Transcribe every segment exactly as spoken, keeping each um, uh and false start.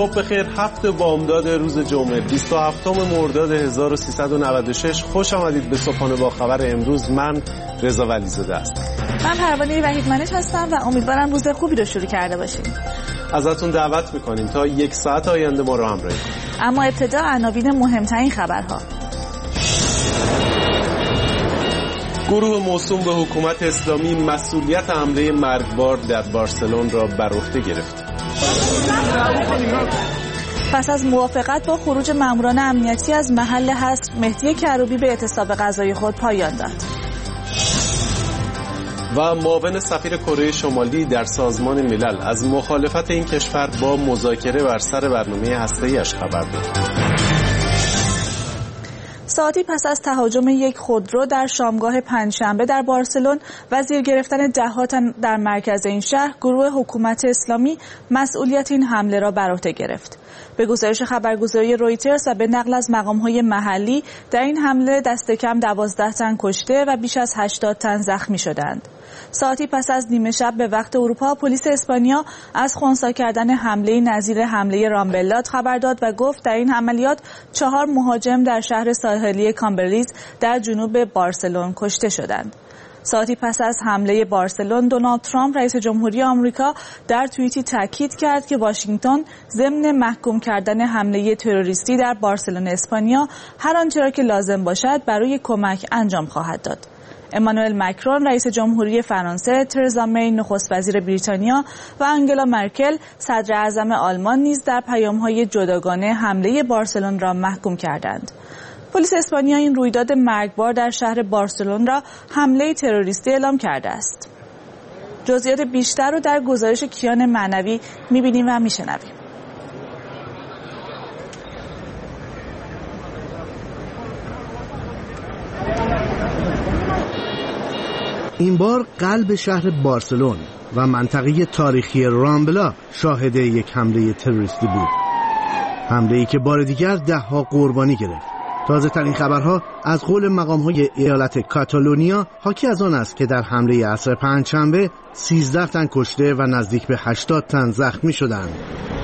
صبح بخیر. هفت بامداد روز جمعه بیست و هفتم مرداد هزار و سیصد و نود و شش. خوش آمدید به صبحانه با خبر امروز. من رضا ولیزاده هستم. من پروانه وحیدمنش هستم و امیدوارم روز خوبی رو شروع کرده باشیم. ازتون دعوت میکنیم تا یک ساعت آینده ما رو همراهی کنید. اما ابتدا عناوین مهمترین خبرها. گروه موسوم به حکومت اسلامی مسئولیت حمله مرگبار در بارسلون را بر عهده گرفت. پس از موافقت با خروج ماموران امنیتی از محل حصر، مهدی کروبی به اعتصاب غذایی خود پایان داد. و معاون سفیر کره شمالی در سازمان ملل از مخالفت این کشور با مذاکره بر سر برنامه هسته‌ای‌اش خبر داد. ساعتی پس از تهاجم یک خودرو در شامگاه پنجشنبه در بارسلون و زیر گرفتن ده‌ها تن در مرکز این شهر، گروه حکومت اسلامی مسئولیت این حمله را بر عهده گرفت. به گزارش خبرگزاری رویترز و به نقل از مقام‌های محلی، در این حمله دست کم دوازده تن کشته و بیش از هشتاد تن زخمی شدند. ساعتی پس از نیمه شب به وقت اروپا، پلیس اسپانیا از خنثی کردن حمله نظیر حمله رامبلات خبر داد و گفت در این عملیات چهار مهاجم در شهر ساحلی کامبریز در جنوب بارسلون کشته شدند. ساعتی پس از حمله بارسلون، دونالد ترامپ رئیس جمهوری آمریکا در توییتی تاکید کرد که واشنگتن ضمن محکوم کردن حمله تروریستی در بارسلون اسپانیا هر آنچه را که لازم باشد برای کمک انجام خواهد داد. امانوئل مکرون رئیس جمهوری فرانسه، ترزا می نخست وزیر بریتانیا و آنگلا مرکل صدر اعظم آلمان نیز در پیام‌های جداگانه حمله بارسلون را محکوم کردند. پلیس اسپانیا این رویداد مرگبار در شهر بارسلون را حمله تروریستی اعلام کرده است. جزئیات بیشتر رو در گزارش کیان معنوی می‌بینیم و می‌شنویم. این بار قلب شهر بارسلون و منطقه تاریخی رامبلا شاهد یک حمله تروریستی بود. حمله‌ای که بار دیگر ده‌ها قربانی گرفت. تازه ترین خبرها از قول مقام‌های ایالت کاتالونیا حاکی از آن است که در حمله عصر پنجشنبه سیزده تن کشته و نزدیک به هشتاد تن زخمی شدند.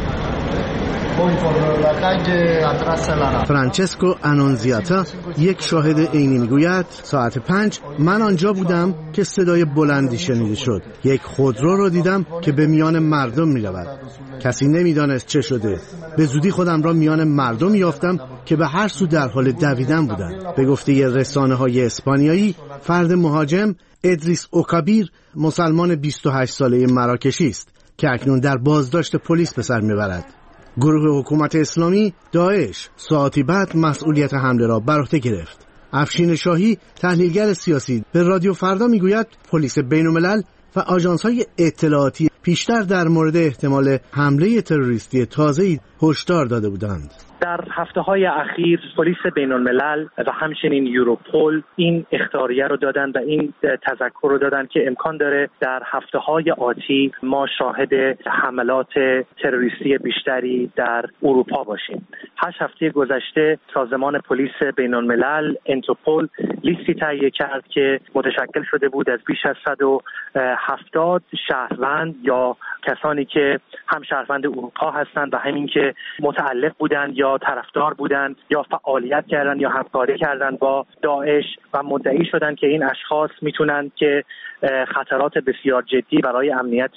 فرانچسکو آنونزیاتا یک شاهد عینی میگوید ساعت پنج من آنجا بودم که صدای بلندی شنیده شد. یک خودرو را دیدم که به میان مردم میرود. کسی نمیدانست چه شده. به زودی خودم را میان مردم یافتم که به هر سو در حال دویدن بودند. به گفته رسانه‌های اسپانیایی، فرد مهاجم ادریس اوکابیر مسلمان بیست و هشت ساله مراکشی است که اکنون در بازداشت پلیس به سر میبرد. گروه حکومت اسلامی داعش ساعتی بعد مسئولیت حمله را بر عهده گرفت. افشین شاهی تحلیلگر سیاسی به رادیو فردا میگوید پلیس بین‌الملل و آژانس‌های اطلاعاتی پیشتر در مورد احتمال حمله تروریستی تازه‌ای هشدار داده بودند. در هفته‌های اخیر پلیس بین‌الملل و همچنین یوروپول این اخطاریه رو دادن و این تذکر رو دادن که امکان داره در هفته‌های آتی ما شاهد حملات تروریستی بیشتری در اروپا باشیم. هشت هفته گذشته سازمان پلیس بین‌الملل اینترپول لیستی تهیه کرد که متشکل شده بود از بیش از صد و هفتاد شهروند یا کسانی که هم شهروند اروپا هستند و همین که متعلق بودند یا طرفدار بودند یا فعالیت کردند یا همکاری کردند با داعش و مدعی شدند که این اشخاص میتونند که خطرات بسیار جدی برای امنیت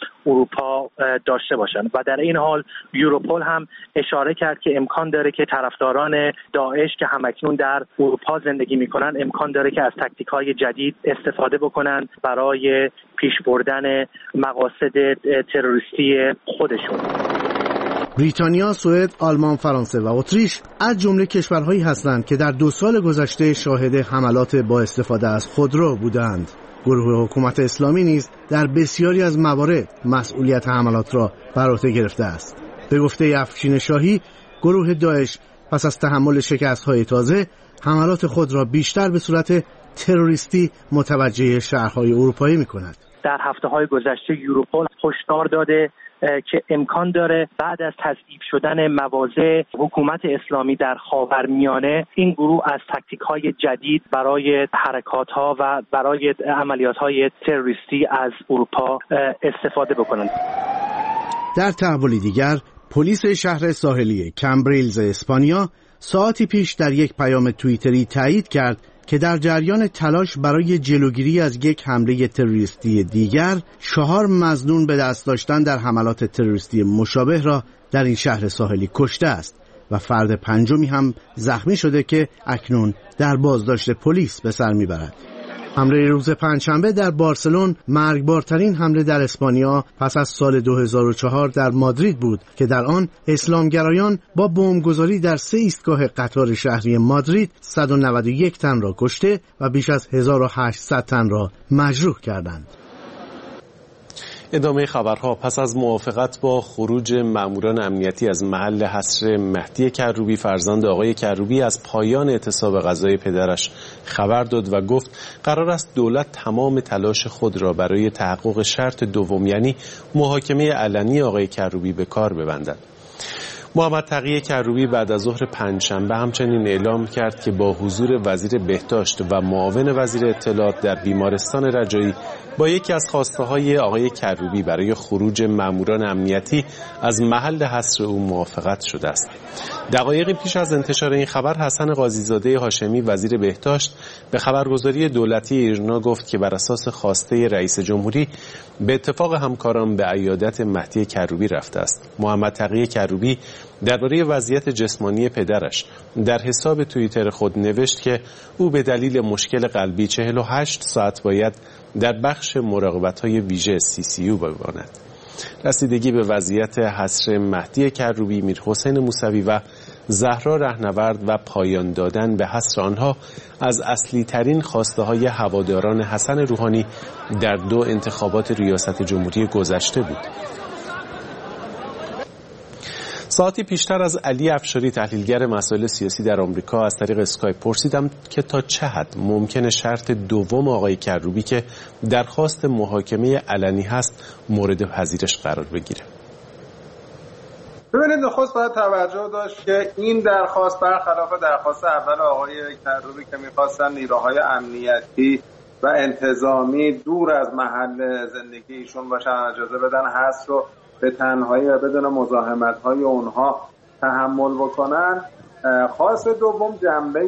اروپا داشته باشند. و در این حال یوروپول هم اشاره کرد که امکان داره که طرفداران داعش که همکنون در اروپا زندگی میکنن امکان داره که از تاکتیک‌های جدید استفاده بکنن برای پیش بردن مقاصد تروریستی خودشون. بریتانیا، سوئد، آلمان، فرانسه و اتریش از جمله کشورهایی هستند که در دو سال گذشته شاهد حملات با استفاده از خودرو بودند. گروه حکومت اسلامی نیز در بسیاری از موارد مسئولیت حملات را بر عهده گرفته است. به گفته افشین شاهی، گروه داعش پس از تحمل شکست‌های تازه حملات خود را بیشتر به صورت تروریستی متوجه شهرهای اروپایی می‌کند. در هفته‌های گذشته یوروپول هشدار داده که امکان داره بعد از تضعیف شدن مواضع حکومت اسلامی در خاورمیانه این گروه از تاکتیک‌های جدید برای حرکات‌ها و برای عملیات‌های تروریستی از اروپا استفاده بکنند. در تحولی دیگر، پلیس شهر ساحلی کمبریلز اسپانیا ساعتی پیش در یک پیام توییتری تایید کرد که در جریان تلاش برای جلوگیری از یک حمله تروریستی دیگر، چهار مظنون به دست داشتن در حملات تروریستی مشابه را در این شهر ساحلی کشته است و فرد پنجمی هم زخمی شده که اکنون در بازداشت پلیس به سر میبرد. حمله روز پنجشنبه در بارسلون مرگبارترین حمله در اسپانیا پس از سال دو هزار و چهار در مادرید بود که در آن اسلامگرایان با بمبگذاری در سه ایستگاه قطار شهری مادرید صد و نود و یک تن را کشته و بیش از هزار و هشتصد تن را مجروح کردند. ادامه خبرها. پس از موافقت با خروج ماموران امنیتی از محل حصر مهدی کروبی، فرزند آقای کروبی از پایان اعتصاب غذای پدرش خبر داد و گفت قرار است دولت تمام تلاش خود را برای تحقق شرط دوم، یعنی محاکمه علنی آقای کروبی، به کار ببندد. محمد تقی کروبی بعد از ظهر پنجشنبه همچنین اعلام کرد که با حضور وزیر بهداشت و معاون وزیر اطلاعات در بیمارستان رجایی با یکی از خواسته‌های آقای کروبی برای خروج ماموران امنیتی از محل حصر او موافقت شده است. دقایقی پیش از انتشار این خبر، حسن قاضیزاده هاشمی وزیر بهداشت به خبرگزاری دولتی ایرنا گفت که بر اساس خواسته رئیس جمهوری به اتفاق همکاران به عیادت مهدی کروبی رفته است. محمد تقی کروبی درباره وضعیت جسمانی پدرش در حساب توییتر خود نوشت که او به دلیل مشکل قلبی چهل و هشت ساعت باید در بخش مراقبت‌های ویژه سی سی یو بماند. رسیدگی به وضعیت حصر مهدی کروبی، میرحسین موسوی و زهرا رهنورد و پایان دادن به حصر آنها از اصلی ترین خواسته های هواداران حسن روحانی در دو انتخابات ریاست جمهوری گذشته بود. ساعتی پیشتر از علی افشاری، تحلیلگر مسائل سیاسی در آمریکا، از طریق اسکایپ پرسیدم که تا چه حد ممکنه شرط دوم آقای کروبی که درخواست محاکمه علنی هست مورد پذیرش قرار بگیره. ببینید، نخست باید توجه داشت که این درخواست برخلاف درخواست اول آقای کروبی که می‌خواستن نیروهای امنیتی و انتظامی دور از محل زندگی ایشون باشن، اجازه بدن حصر رو به تنهایی و بدون مزاحمت‌های اونها تحمل بکنن، خواست دوم جنبه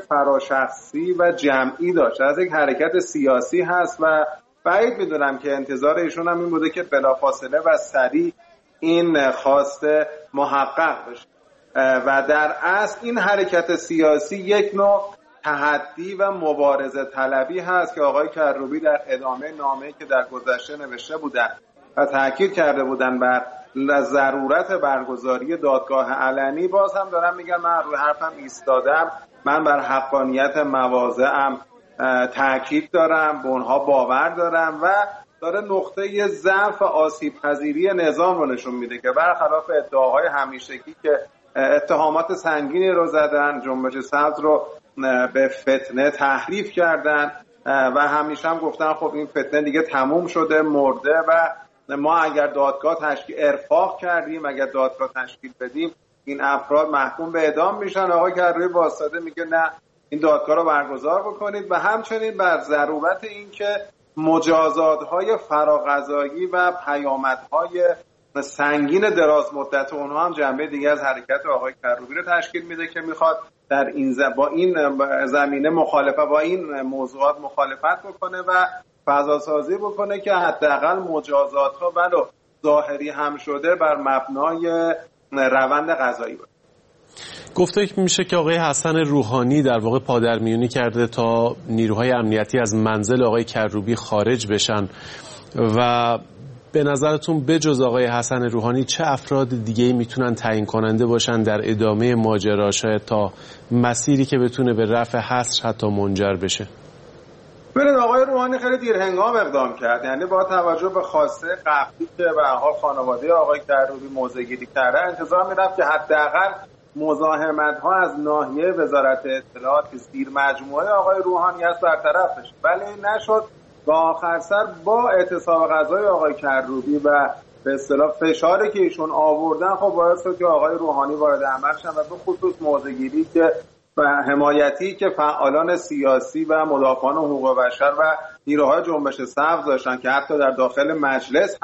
فراشخصی و جمعی داشت، از یک حرکت سیاسی هست و بعید میدونم که انتظار ایشون هم این بوده که بلافاصله و سریع این خواست محقق بشه و در اصل این حرکت سیاسی یک نوع تحدی و مبارزه طلبی هست که آقای کروبی در ادامه نامه‌ای که در گذشته نوشته بودن و تاکید کرده بودن بر ضرورت برگزاری دادگاه علنی، باز هم دارم میگم من روی حرفم ایستادم، من بر حقانیت مواضعم تاکید دارم، به اونها باور دارم و داره نقطه ضعف آسیب پذیری نظام رو نشون میده که برخلاف ادعاهای همیشگی که اتهامات سنگینی رو زدن، جنبش سبز رو به فتنه تحریف کردن و همیشه هم گفتن خب این فتنه دیگه تموم شده، مرده و ما اگر دادگاه تشکیل ارفاق کردیم، اگر دادگاه تشکیل بدیم این افراد محکوم به اعدام میشن. آقای کروبی واسطه میگه نه، این دادگاه رو برگزار بکنید و همچنین بر ضرورت این که مجازات‌های فراقضایی و پیامدهای سنگین دراز مدت اونها هم جنبه دیگه از حرکت آقای کروبی رو تشکیل میده که میخواد در این ز... با این زمینه مخالفت با این موضوعات مخالفت بکنه و فضا سازی بکنه که حداقل مجازات‌ها ولو ظاهری هم شده بر مبنای روند قضایی باشه. گفته میشه که آقای حسن روحانی در واقع پادرمیونی کرده تا نیروهای امنیتی از منزل آقای کروبی خارج بشن و به نظرتون بجز آقای حسن روحانی چه افراد دیگه‌ای میتونن تعیین کننده باشن در ادامه ماجرا، شاید تا مسیری که بتونه به رفع حصر حتی منجر بشه؟ ببینید، آقای روحانی خیلی دیر هنگام اقدام کرد، یعنی با توجه به خواسته قبلی که به هر حال خانواده آقای کروبی موضع‌گیری کرده، انتظار می‌رفت که حداقل مزاحمت‌ها از ناحیه وزارت اطلاعات که زیر مجموعه آقای روحانی است برطرف بشه، ولی نشد و آخر سر با اعتصاب غذای آقای کروبی و به اصطلاح فشاری که ایشون آوردن خب باعث شد که آقای روحانی وارد عمل شدن و به خصوص موضع‌گیری که و حمایتی که فعالان سیاسی و مدافعان حقوق بشر و نیروهای جنبش سبز داشتن که حتی در داخل مجلس هم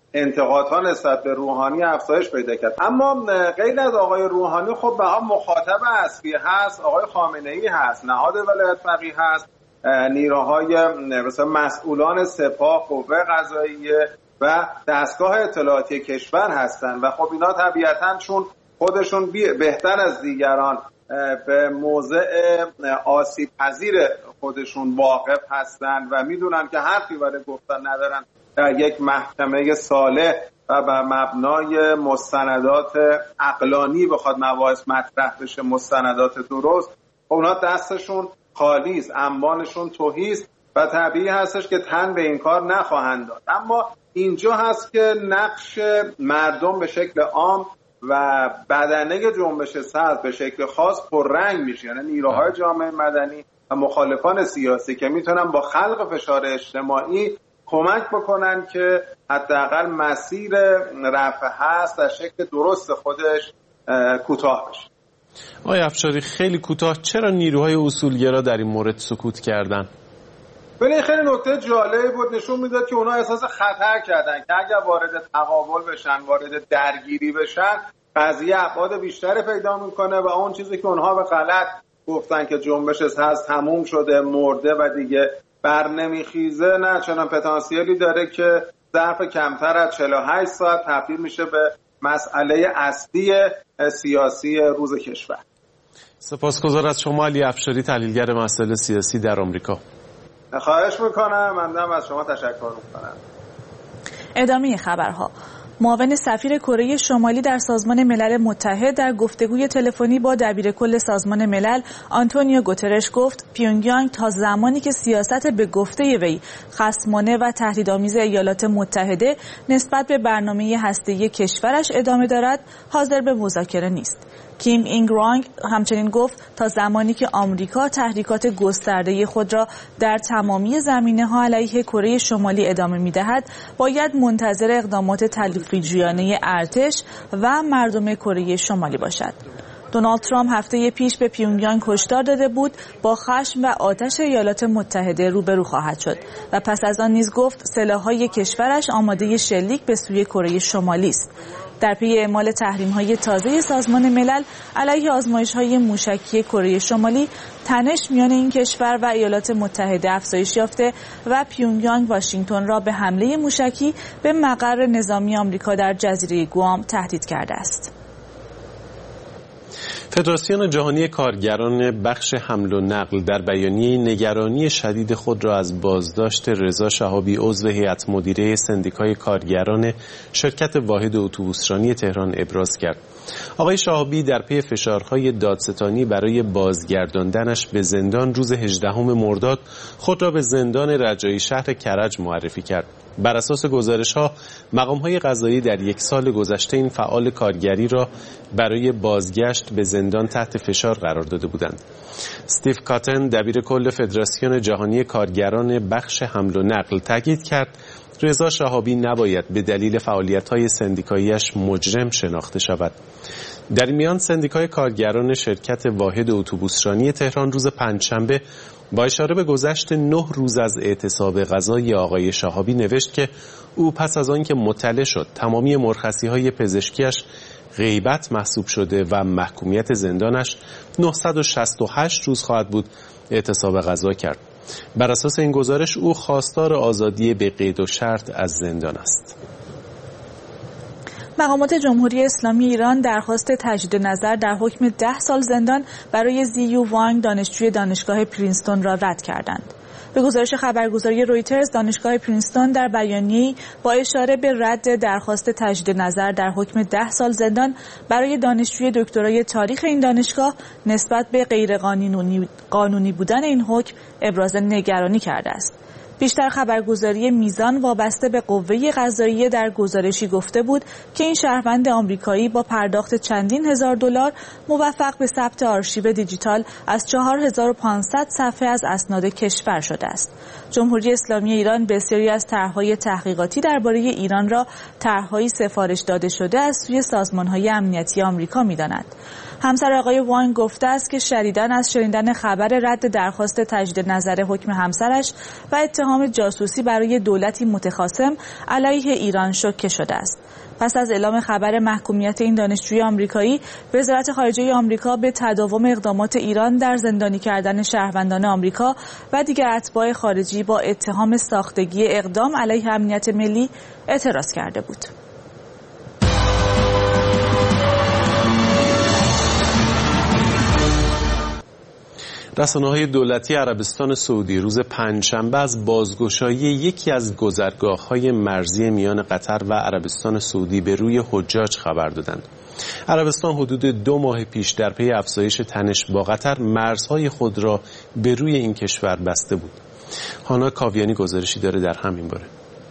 انتقادها نسبت به روحانی افزایش پیدا کرد. اما غیر از آقای روحانی خب به هم مخاطب اصلی هست آقای خامنه‌ای هست، نهاد ولایت فقیه هست، نیروهای مثلا مسئولان سپاه، قوه قضاییه و دستگاه اطلاعاتی کشور هستند و خب اینا طبیعتاً چون خودشون بهتر از دیگران به موضع آسیب پذیر خودشون واقف هستند و میدونن که حرفی برای گفتن ندارن، در یک محکمه صالح و بر مبنای مستندات عقلانی بخواد مباحث مطرح بشه، مستندات درست، اونا دستشون خالی است، انبانشون تهی است و طبیعی هستش که تن به این کار نخواهند داد. اما اینجا هست که نقش مردم به شکل عام و بدنه جنبش سبز به شکل خاص پررنگ میشه، یعنی نیروهای جامعه مدنی و مخالفان سیاسی که میتونن با خلق فشار اجتماعی کمک بکنن که حداقل مسیر رفع هست در شکل درست خودش کوتاه بشه. آقای افشاری خیلی کوتاه، چرا نیروهای اصولگرا در این مورد سکوت کردن؟ ولی خیلی نکته جالبی بود، نشون میداد که اونا احساس خطر کردن که اگر وارد تقابل بشن، وارد درگیری بشن، قضیه ابعاد بیشتری پیدا میکنه و اون چیزی که اونها به غلط گفتن که جنبش هست تموم شده، مرده و دیگه بر نمیخیزه، نه چنان پتانسیلی داره که ظرف کمتر از چهل و هشت ساعت تبدیل میشه به مسئله اصلی سیاسی روز کشور. سپاسگزار از شما علی افشاری، تحلیلگر مسائل سیاسی در آمریکا. خواهش میکنم، من از شما تشکر میکنم. ادامه خبرها. معاون سفیر کره شمالی در سازمان ملل متحد در گفتگوی تلفنی با دبیرکل سازمان ملل آنتونیو گوترش گفت پیونگیانگ تا زمانی که سیاست به گفته وی خصمانه و تهدیدآمیز ایالات متحده نسبت به برنامه هسته‌ای کشورش ادامه دارد حاضر به مذاکره نیست. کیم اینگ رانگ همچنین گفت تا زمانی که آمریکا تحریکات گسترده خود را در تمامی زمینه‌ها علیه کره شمالی ادامه می‌دهد، باید منتظر اقدامات تلفیق‌جویانه ارتش و مردم کره شمالی باشد. دونالد ترامپ هفته پیش به پیونگیانگ هشدار داده بود با خشم و آتش ایالات متحده روبرو خواهد شد و پس از آن نیز گفت سلاح‌های کشورش آماده شلیک به سوی کره شمالی است. در پی اعمال تحریم‌های تازه سازمان ملل علیه آزمایش‌های موشکی کره شمالی، تنش میان این کشور و ایالات متحده افزایش یافته و پیونگیانگ واشنگتن را به حمله موشکی به مقر نظامی آمریکا در جزیره گوام تهدید کرده است. فدراسیون جهانی کارگران بخش حمل و نقل در بیانیه نگرانی شدید خود را از بازداشت رضا شهابی عضو هیئت مدیره سندیکای کارگران شرکت واحد اتوبوسرانی تهران ابراز کرد. آقای شهابی در پی فشارهای دادستانی برای بازگرداندنش به زندان روز هجدهم مرداد خود را به زندان رجایی شهر کرج معرفی کرد. بر اساس گزارش‌ها مقام‌های قضایی در یک سال گذشته این فعال کارگری را برای بازگشت به زندان تحت فشار قرار داده بودند. استیو کاتن دبیر کل فدراسیون جهانی کارگران بخش حمل و نقل تاکید کرد رضا شهابی نباید به دلیل فعالیت‌های سندیکایی‌اش مجرم شناخته شود. در این میان سندیکای کارگران شرکت واحد اتوبوسرانی تهران روز پنجشنبه با اشاره به گذشت نه روز از اعتصاب قضایی آقای شهابی نوشت که او پس از آن که مطلع شد تمامی مرخصی‌های پزشکیش غیبت محسوب شده و محکومیت زندانش نهصد و شصت و هشت روز خواهد بود اعتصاب قضا کرد. بر اساس این گزارش او خواستار آزادی به قید و شرط از زندان است. مقامات جمهوری اسلامی ایران درخواست تجدید نظر در حکم ده سال زندان برای زیو وانگ دانشجوی دانشگاه پرینستون را رد کردند. به گزارش خبرگزاری رویترز، دانشگاه پرینستون در بیانیه‌ای با اشاره به رد درخواست تجدید نظر در حکم ده سال زندان برای دانشجوی دکترای تاریخ این دانشگاه نسبت به غیرقانونی قانونی بودن این حکم ابراز نگرانی کرده است. بیشتر خبرگزاری میزان وابسته به قوه قضاییه در گزارشی گفته بود که این شهروند آمریکایی با پرداخت چندین هزار دلار موفق به ثبت آرشیو دیجیتال از چهار هزار و پانصد صفحه از اسناد کشور شده است. جمهوری اسلامی ایران بسیاری از طرح‌های تحقیقاتی درباره ایران را طرح‌های سفارش داده شده از سوی سازمان‌های امنیتی آمریکا می‌داند. همسر آقای وانگ گفته است که شدیداً از شنیدن خبر رد درخواست تجدید نظر حکم همسرش و اتهام اتهام جاسوسی برای دولتی متخاصم علیه ایران شوکه شده است. پس از اعلام خبر محکومیت این دانشجوی آمریکایی، وزارت خارجه آمریکا به تداوم اقدامات ایران در زندانی کردن شهروندان آمریکا و دیگر اتباع خارجی با اتهام ساختگی اقدام علیه امنیت ملی اعتراض کرده بود. رسانه‌های دولتی عربستان سعودی روز پنجشنبه از بازگشایی یکی از گذرگاه‌های مرزی میان قطر و عربستان سعودی به روی حجاج خبر دادند. عربستان حدود دو ماه پیش در پی افزایش تنش با قطر مرزهای خود را به روی این کشور بسته بود. هانا کاویانی گزارشی داره در همین باره.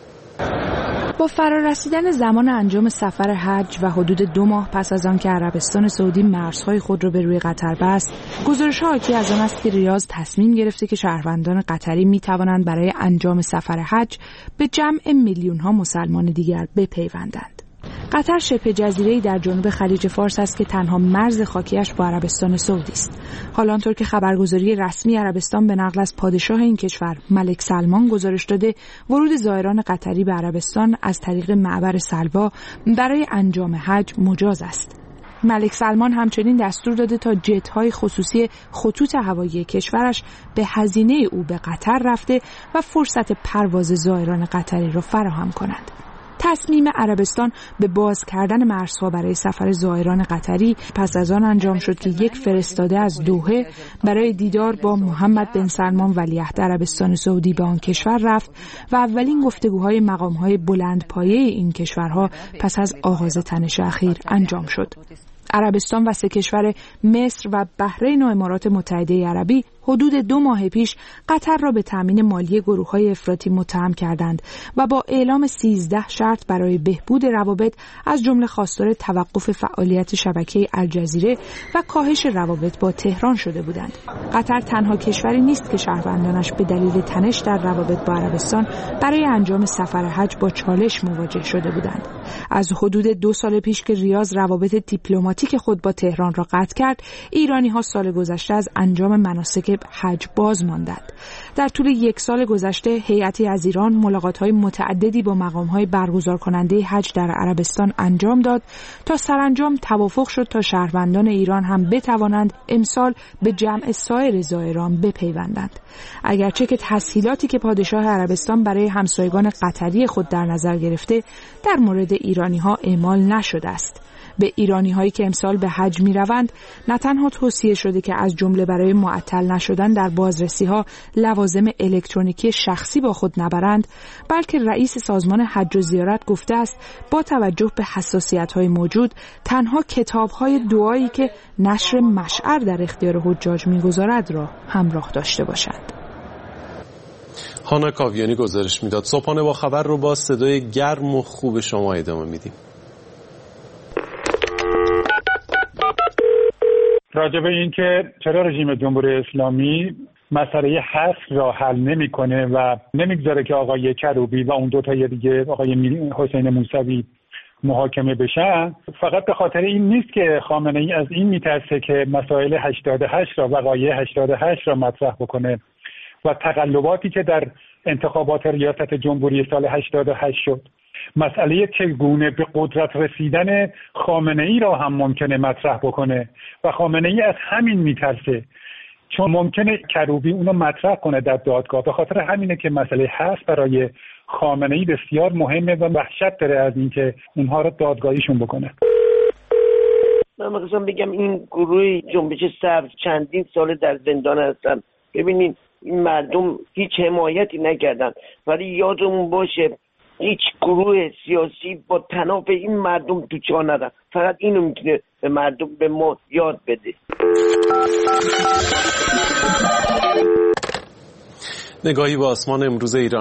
با فرارسیدن زمان انجام سفر حج و حدود دو ماه پس از آن که عربستان سعودی مرزهای خود را به روی قطر بست، گزارش‌ها حاکی از آن است که ریاض تصمیم گرفته که شهروندان قطری می‌توانند برای انجام سفر حج به جمع میلیون‌ها مسلمان دیگر بپیوندند. قطر شبه جزیره‌ای در جنوب خلیج فارس است که تنها مرز خاکیش با عربستان سعودی است. حالا آنطور که خبرگزاری رسمی عربستان به نقل از پادشاه این کشور ملک سلمان گزارش داده، ورود زائران قطری به عربستان از طریق معبر سلوا برای انجام حج مجاز است. ملک سلمان همچنین دستور داده تا جت‌های خصوصی خطوط هوایی کشورش به هزینه او به قطر رفته و فرصت پرواز زائران قطری را فراهم کنند. تصمیم عربستان به باز کردن مرزها برای سفر زائران قطری پس از آن انجام شد که یک فرستاده از دوحه برای دیدار با محمد بن سلمان ولیعهد عربستان سعودی به آن کشور رفت و اولین گفتگوهای مقامهای بلندپایه این کشورها پس از آغاز تنش اخیر انجام شد. عربستان و سه کشور مصر و بحرین و امارات متحده عربی حدود دو ماه پیش قطر را به تامین مالی گروه‌های افراطی متهم کردند و با اعلام سیزده شرط برای بهبود روابط از جمله خواستار توقف فعالیت شبکه الجزیره و کاهش روابط با تهران شده بودند. قطر تنها کشوری نیست که شهروندانش به دلیل تنش در روابط با عربستان برای انجام سفر حج با چالش مواجه شده بودند. از حدود دو سال پیش که ریاض روابط دیپلماتیک خود با تهران را قطع کرد، ایرانی‌ها سال گذشته از انجام مناسک حج باز ماندند. در طول یک سال گذشته هیئتی از ایران ملاقات‌های متعددی با مقام‌های برگزار کننده حج در عربستان انجام داد تا سرانجام توافق شد تا شهروندان ایران هم بتوانند امسال به جمع سایر زائران بپیوندند. اگرچه که تسهیلاتی که پادشاه عربستان برای همسایگان قطری خود در نظر گرفته در مورد ایرانی‌ها اعمال نشده است. به ایرانی هایی که امسال به حج می روند نه تنها توصیه شده که از جمله برای معطل نشدن در بازرسی ها لوازم الکترونیکی شخصی با خود نبرند، بلکه رئیس سازمان حج و زیارت گفته است با توجه به حساسیت های موجود تنها کتاب های دعایی که نشر مشعر در اختیار حجاج می گذارد را همراه داشته باشند. هانا کاویانی گزارش میداد. صبحانه با خبر رو با صدای گرم و خوب شما ادامه میدیم. راجع به این که چرا رژیم جمهوری اسلامی مسئله حصر را حل نمی‌کنه و نمیگذاره که آقای کروبی و اون دو تا دیگه آقای حسین موسوی محاکمه بشن، فقط به خاطر این نیست که خامنه‌ای از این میترسه که مسائل هشتاد و هشت را وقایع هشتاد و هشت را مطرح بکنه و تقلباتی که در انتخابات ریاست جمهوری سال هشتاد و هشت شد، مسئله چگونه به قدرت رسیدن خامنه‌ای را هم ممکنه مطرح بکنه و خامنه‌ای از همین میترسه، چون ممکنه کروبی اونو مطرح کنه در دادگاه. به خاطر همینه که مسئله هست برای خامنه‌ای بسیار مهمه و وحشت داره از اینکه اونها رو دادگاهیشون بکنه. من می‌خواستم بگم این گروه جنبش سبز چندین سال در زندان هستن. ببینین این مردم هیچ حمایتی نکردن، ولی یادمون باشه هیچ گروه سیاسی با طناب این مردم تو جا ندن. فقط اینو میتونه به مردم به ما یاد بده. نگاهی به آسمان امروز ایران.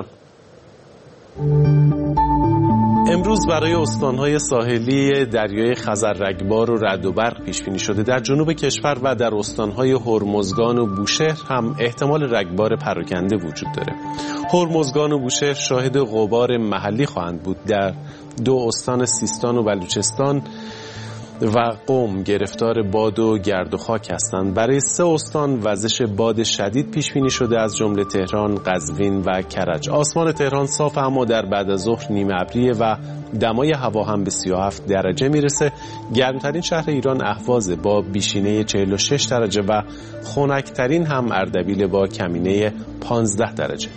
امروز برای استان‌های ساحلی دریای خزر رگبار و رعد و برق پیش بینی شده. در جنوب کشور و در استان‌های هرمزگان و بوشهر هم احتمال رگبار پراکنده وجود داره. هرمزگان و بوشهر شاهد غبار محلی خواهند بود. در دو استان سیستان و بلوچستان و قم گرفتار باد و گرد و خاک هستند. برای سه استان وزش باد شدید پیش بینی شده، از جمله تهران، قزوین و کرج. آسمان تهران صاف اما در بعد از ظهر نیمه ابریه و دمای هوا هم به سی و هفت درجه میرسه. گرمترین شهر ایران اهواز با بیشینه چهل و شش درجه و خنکترین هم اردبیل با کمینه پانزده درجه.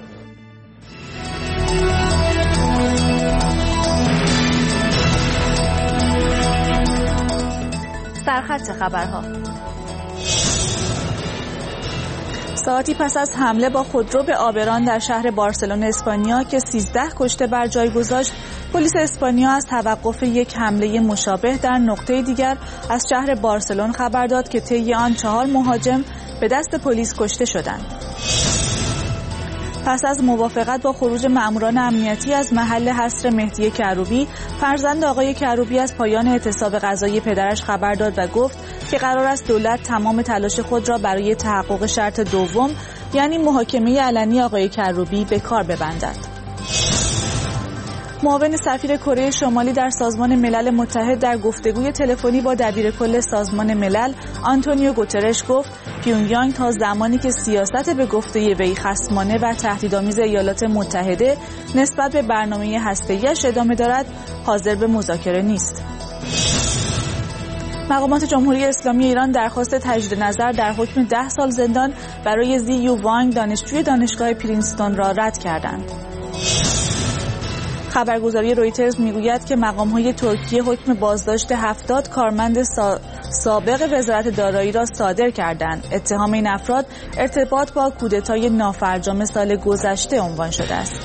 سرخط خبرها. ساعتی پس از حمله با خودرو به آبران در شهر بارسلون اسپانیا که سیزده کشته بر جای گذاشت، پلیس اسپانیا از توقف یک حمله مشابه در نقطه دیگر از شهر بارسلون خبر داد که طی آن چهار مهاجم به دست پلیس کشته شدند. پس از موافقت با خروج مأموران امنیتی از محل حصر مهدی کروبی، فرزند آقای کروبی از پایان اعتصاب قضایی پدرش خبر داد و گفت که قرار است دولت تمام تلاش خود را برای تحقق شرط دوم، یعنی محاکمه علنی آقای کروبی، به کار ببندد. معاون سفیر کره شمالی در سازمان ملل متحد در گفتگوی تلفنی با دبیر کل سازمان ملل آنتونیو گوترش گفت پیونگیانگ تا زمانی که سیاست به گفته وی خصمانه و تهدیدآمیز ایالات متحده نسبت به برنامه هسته‌ایش ادامه دارد، حاضر به مذاکره نیست. مقامات جمهوری اسلامی ایران درخواست تجدید نظر در حکم ده سال زندان برای زی یو وانگ، دانشجوی دانشگاه پرینستون، را رد کردند. خبرگزاری رویترز میگوید که مقام‌های ترکیه حکم بازداشت هفتاد کارمند سا... سابق وزارت دارایی را صادر کردند. اتهام این افراد ارتباط با کودتای نافرجام سال گذشته عنوان شده است.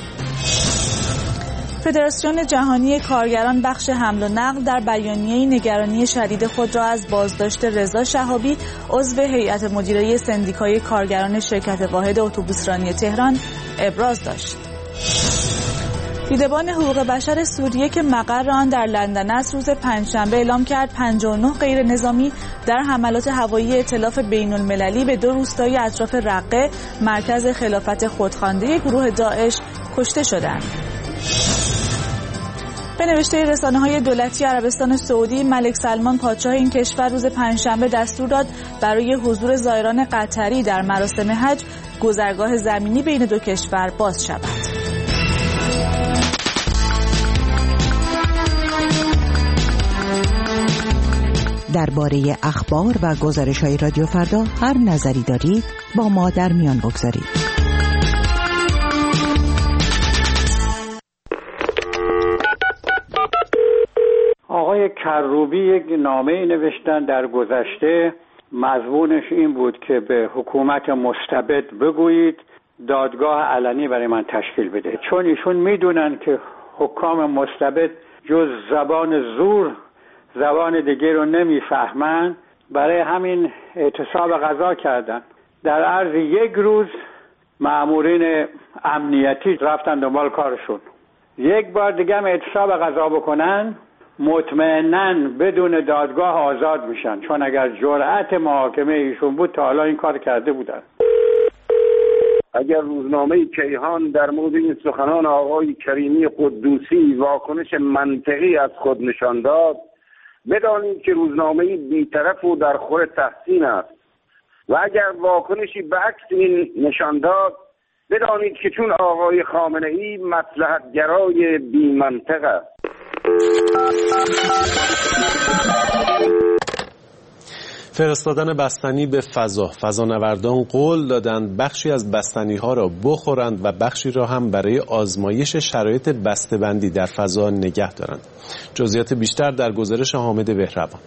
فدراسیون جهانی کارگران بخش حمل و نقل در بیانیه‌ای نگرانی شدید خود را از بازداشت رضا شهابی، عضو هیئت مدیره سندیکای کارگران شرکت واحد اتوبوسرانی تهران، ابراز داشت. دیدبان حقوق بشر سوریه که مقر آن در لندن است، روز پنجشنبه اعلام کرد پنجاه و نه غیر نظامی در حملات هوایی ائتلاف بین المللی به دو روستای اطراف رقه، مرکز خلافت خودخوانده گروه داعش، کشته شدند. به نوشته رسانه‌های دولتی عربستان سعودی، ملک سلمان پادشاه این کشور روز پنجشنبه دستور داد برای حضور زائران قطری در مراسم حج، گذرگاه زمینی بین دو کشور باز شود. درباره اخبار و گزارش‌های رادیو فردا هر نظری دارید با ما در میان بگذارید. آقای کروبی یک نامه‌ای نوشتن در گذشته، مضمونش این بود که به حکومت مستبد بگویید دادگاه علنی برای من تشکیل بده، چون ایشون میدونن که حکام مستبد جز زبان زور زبان دیگه رو نمیفهمن، برای همین اعتصاب قضا کردن. در عرض یک روز مأمورین امنیتی رفتن دنبال کارشون. یک بار دیگه هم اعتصاب قضا بکنن، مطمئناً بدون دادگاه آزاد میشن، چون اگر جرأت محاکمه ایشون بود تا حالا این کار کرده بودن. اگر روزنامه کیهان در مورد این سخنان آقای کریمی قدوسی واکنش منطقی از خود نشان داد، بدانید که روزنامه بی‌طرف و در خور تحسین است، و اگر واکنشی به عکس این نشان داد، بدانید که چون آقای خامنه‌ای مصلحت‌گرای بی‌منطق است. فرستادن بستنی به فضا. فضانوردان قول دادند بخشی از بستنی‌ها را بخورند و بخشی را هم برای آزمایش شرایط بسته‌بندی در فضا نگه دارند. جزئیات بیشتر در گزارش حامد بهروان.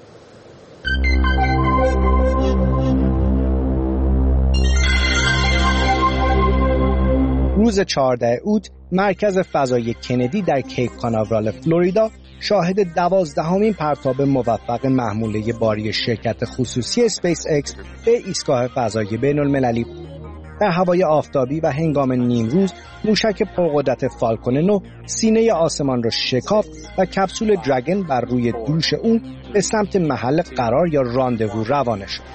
روز چهاردهم اوت مرکز فضایی کندی در کیپ کاناورال فلوریدا شاهد دوازدهمین پرتاب موفق محموله باری شرکت خصوصی اسپیس اکس به ایستگاه فضایی بین المللی. در هوای آفتابی و هنگام نیمروز موشک پرقدرت فالکون نه سینه آسمان را شکافت و کپسول دراگن بر روی دوش اون به سمت محل قرار یا راندوو روانه شد.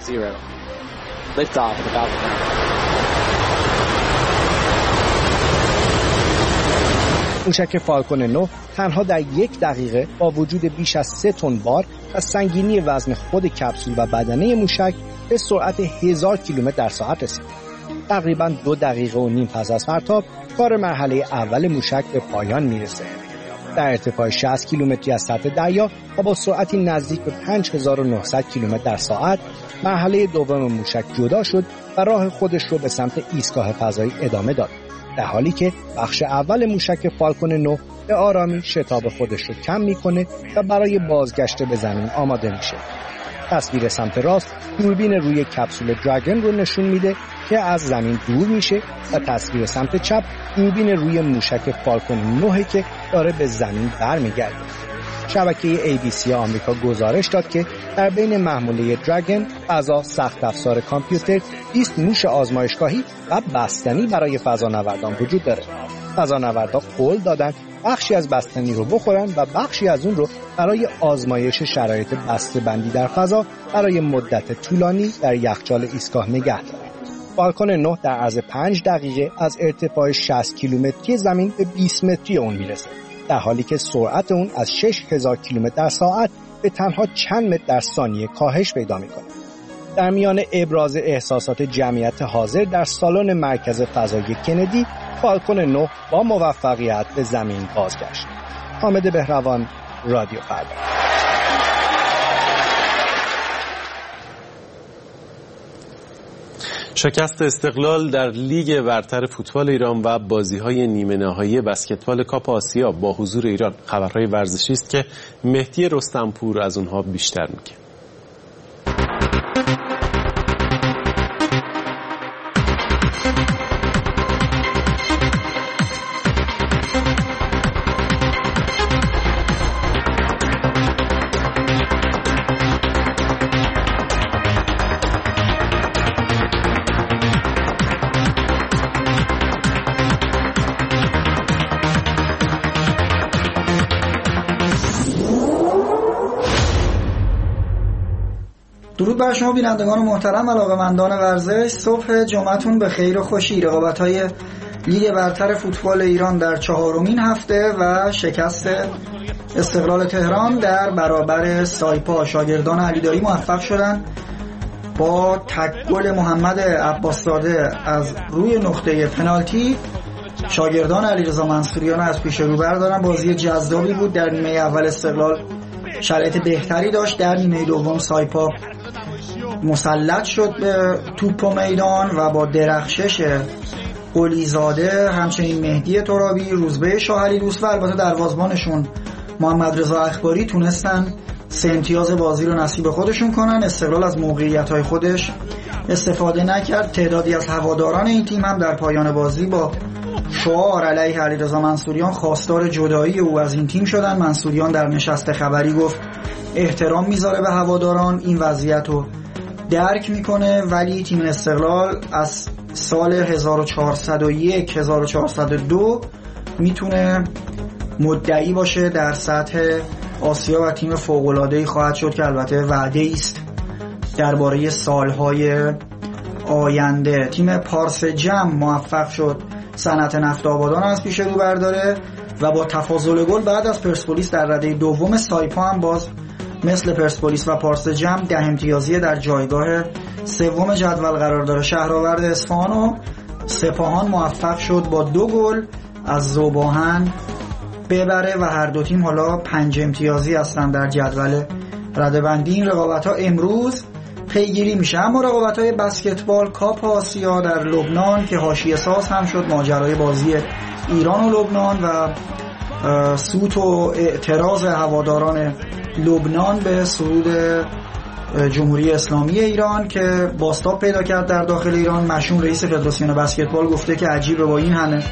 موشک فالکون نه تنها در یک دقیقه با وجود بیش از سه تن بار و سنگینی وزن خود کپسول و بدنه موشک به سرعت هزار کیلومتر در ساعت رسید. تقریباً دو دقیقه و نیم پس از پرتاب کار مرحله اول موشک به پایان میرسه. در ارتفاع شصت کیلومتری از سطح دریا و با سرعتی نزدیک به پنج هزار و نهصد کیلومتر در ساعت مرحله دوم موشک جدا شد و راه خودش رو به سمت ایستگاه فضایی ادامه داد، در حالی که بخش اول موشک فالکون نه به آرامی شتاب خودش رو کم میکنه و برای بازگشت به زمین آماده میشه. تصویر سمت راست دوربین روی کپسول دراگن رو نشون میده که از زمین دور میشه و تصویر سمت چپ دوربین روی موشک فالکون نه که داره به زمین برمیگرده. شبکه ای بی سی آمریکا گزارش داد که در بین محموله دراگن، فضا، سخت افزار کامپیوتر، بیست موش آزمایشگاهی و بستنی برای فضانوردان وجود داره. فضانوردان قول دادن بخشی از بستنی رو بخورن و بخشی از اون رو برای آزمایش شرایط بسته‌بندی در فضا برای مدت طولانی در یخچال ایستگاه نگه دارن. فالکون نه در عرض پنج دقیقه از ارتفاع شصت کیلومتری زمین به بیست متری اون میرسه، در حالی که سرعت اون از شش هزار کیلومتر در ساعت به تنها چند متر در ثانیه کاهش پیدا میکنه. در میان ابراز احساسات جمعیت حاضر در سالن مرکز فضایی کندی، فالکون نه با موفقیت به زمین بازگشت. حامد بهروان، رادیو فردا. شکست استقلال در لیگ برتر فوتبال ایران و بازی‌های نیمه نهایی بسکتبال کاپ آسیا با حضور ایران خبرهای ورزشی است که مهدی رستمپور از اونها بیشتر میگه. درود بر شما بینندگان محترم، علاقه‌مندان ورزش. صبح جمعتون به خیر و خوشی. رقابت‌های لیگ برتر فوتبال ایران در چهارمین هفته و شکست استقلال تهران در برابر سایپا. شاگردان علیدایی موفق شدن با تک گل محمد عباسزاده از روی نقطه پنالتی شاگردان علیرضا منصوریان از پیش رو بردارن. بازی جذابی بود. در نیمه اول استقلال شرایط بهتری داشت، در نیمه دوم سایپا مسلط شد به توپ و میدان و با درخشش قلیزاده، همچنین مهدی ترابی، روزبه شاهعلی دوست و البته دروازه‌بانشون محمد رضا اخباری تونستن سه امتیاز بازی رو نصیب خودشون کنن. استقلال از موقعیت‌های خودش استفاده نکرد. تعدادی از هواداران این تیم هم در پایان بازی با شعار علیه علیرضا منصوریان خواستار جدایی او از این تیم شدن. منصوریان در نشست خبری گفت احترام میذاره به هواداران، این وضعیت رو درک میکنه، ولی تیم استقلال از سال هزار و چهارصد و یک هزار و چهارصد و دو میتونه مدعی باشه در سطح آسیا و تیم فوق‌العاده‌ای خواهد شد که البته وعده است درباره سالهای آینده. تیم پارس جم موفق شد صنعت نفت آبادان از پیش رو برداره و با تفاضل گل بعد از پرسپولیس در رده دوم سایپا هم باز مثل پرسپولیس و پارس جم ده امتیازی در جایگاه سوم جدول قرار داره. شهرآورد اصفهان و سپاهان موفق شد با دو گل از ذوب‌آهن ببره و هر دو تیم حالا پنج امتیازی هستن در جدول رده‌بندی. این رقابت‌ها امروز پیگیری میشه. اما رقابت‌های بسکتبال کاپ آسیا در لبنان که حاشیه ساز هم شد، ماجرای بازی ایران و لبنان و سوت و اعتراض هواداران لبنان به صعود جمهوری اسلامی ایران که بازتاب پیدا کرد در داخل ایران. مشمول رئیس فدراسیون بسکتبال گفته که عجیبه با این همه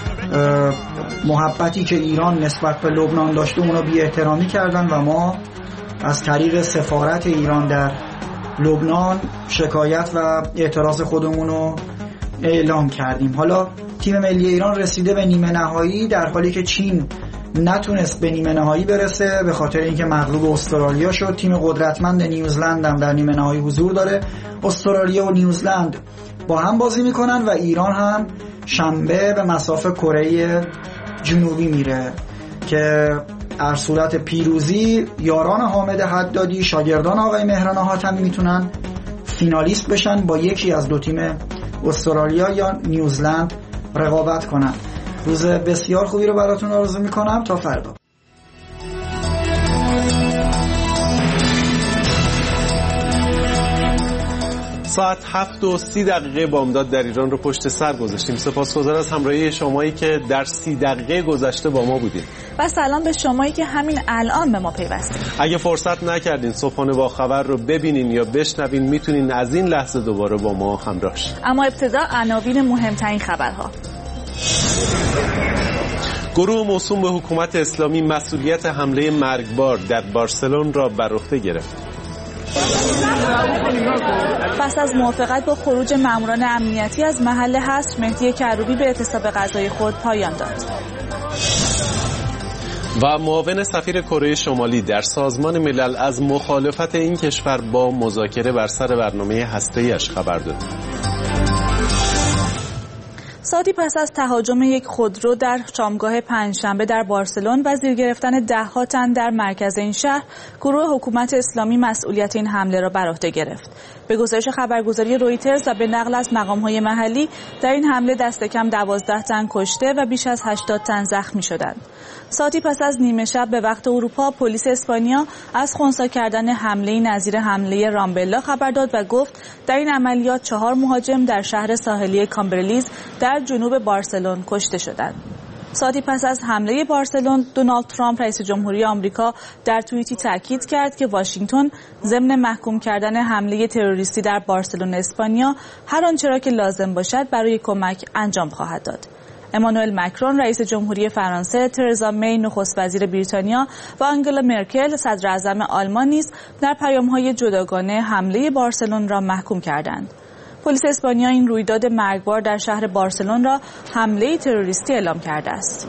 محبتی که ایران نسبت به لبنان داشته اونا بی احترامی کردن و ما از طریق سفارت ایران در لبنان شکایت و اعتراض خودمون رو اعلام کردیم. حالا تیم ملی ایران رسیده به نیمه نهایی در حالی که چین نتونست به نیمه نهایی برسه به خاطر اینکه مغلوب استرالیا شد. تیم قدرتمند نیوزلند هم در نیمه نهایی حضور داره. استرالیا و نیوزلند با هم بازی میکنن و ایران هم شنبه به مصاف کره جنوبی میره که در صورت پیروزی یاران حامد حدادی، شاگردان آقای مهران حاتمی میتونن فینالیست بشن، با یکی از دو تیم استرالیا یا نیوزلند رقابت کنن. روز بسیار خوبی رو براتون آرزو میکنم. تا فردا. ساعت هفت و سی دقیقه بامداد در ایران رو پشت سر گذاشتیم. سپاسگزار از همراهی شمایی که در سی دقیقه گذشته با ما بودید و سلام به شمایی که همین الان به ما پیوستید. اگه فرصت نکردین صبحانه با خبر رو ببینین یا بشنوین، میتونین از این لحظه دوباره با ما همراه شید. اما ابتدا عناوین مهمترین خبرها. گروه موسوم به حکومت اسلامی مسئولیت حمله مرگبار در بارسلون را بر عهده گرفت. پس از موافقت با خروج ماموران امنیتی از محل حصر، مهدی کروبی به اعتصاب غذای خود پایان داد. و معاون سفیر کره شمالی در سازمان ملل از مخالفت این کشور با مذاکره بر سر برنامه هسته‌ای‌اش خبر داد. ساعتی پس از تهاجم یک خودرو در شامگاه پنجشنبه در بارسلون و زیر گرفتن ده‌ها تن در مرکز این شهر، گروه حکومت اسلامی مسئولیت این حمله را بر عهده گرفت. به گزارش خبرگزاری رویترز و به نقل از مقام‌های محلی، در این حمله دست کم دوازده تن کشته و بیش از هشتاد تن زخمی شدند. ساعتی پس از نیمه شب به وقت اروپا، پلیس اسپانیا از خنثی کردن حمله نظیر حمله رامبلا خبر داد و گفت در این عملیات چهار مهاجم در شهر ساحلی کامبرلیز در جنوب بارسلون کشته شدند. ساعتی پس از حمله بارسلون، دونالد ترامپ رئیس جمهوری آمریکا در توییتی تاکید کرد که واشنگتن ضمن محکوم کردن حمله تروریستی در بارسلون اسپانیا هر آنچه را که لازم باشد برای کمک انجام خواهد داد. امانوئل مکرون رئیس جمهوری فرانسه، ترزا می نخست وزیر بریتانیا و آنگلا مرکل صدر اعظم آلمان نیز در پیام‌های جداگانه حمله بارسلون را محکوم کردند. پلیس اسپانیا این رویداد مرگبار در شهر بارسلون را حمله تروریستی اعلام کرده است.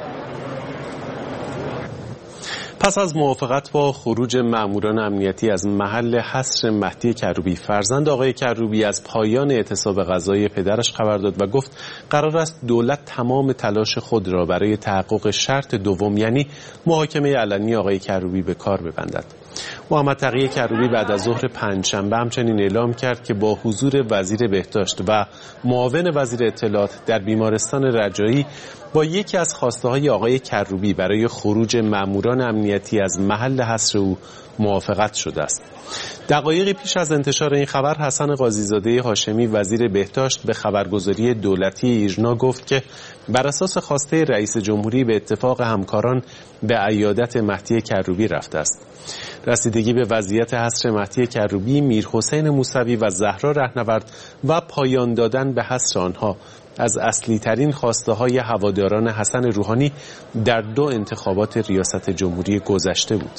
پس از موافقت با خروج ماموران امنیتی از محل حصر مهدی کروبی، فرزند آقای کروبی از پایان اعتصاب غذایی پدرش خبر داد و گفت قرار است دولت تمام تلاش خود را برای تحقق شرط دوم، یعنی محاکمه علنی آقای کروبی، به کار ببندد. محمد تقی کروبی بعد از ظهر پنجشنبه همچنین اعلام کرد که با حضور وزیر بهداشت و معاون وزیر اطلاعات در بیمارستان رجایی با یکی از خواسته‌های آقای کروبی برای خروج ماموران امنیتی از محل حصر او موافقت شده است. دقایقی پیش از انتشار این خبر، حسن قاضیزاده هاشمی وزیر بهداشت به خبرگزاری دولتی ایرنا گفت که بر اساس خواسته رئیس جمهوری به اتفاق همکاران به عیادت مهدی کروبی رفته است. رسیدگی به وضعیت حصر مهدی کروبی، میرحسین موسوی و زهرا رهنورد و پایان دادن به حصر آنها از اصلی ترین خواسته های هواداران حسن روحانی در دو انتخابات ریاست جمهوری گذشته بود.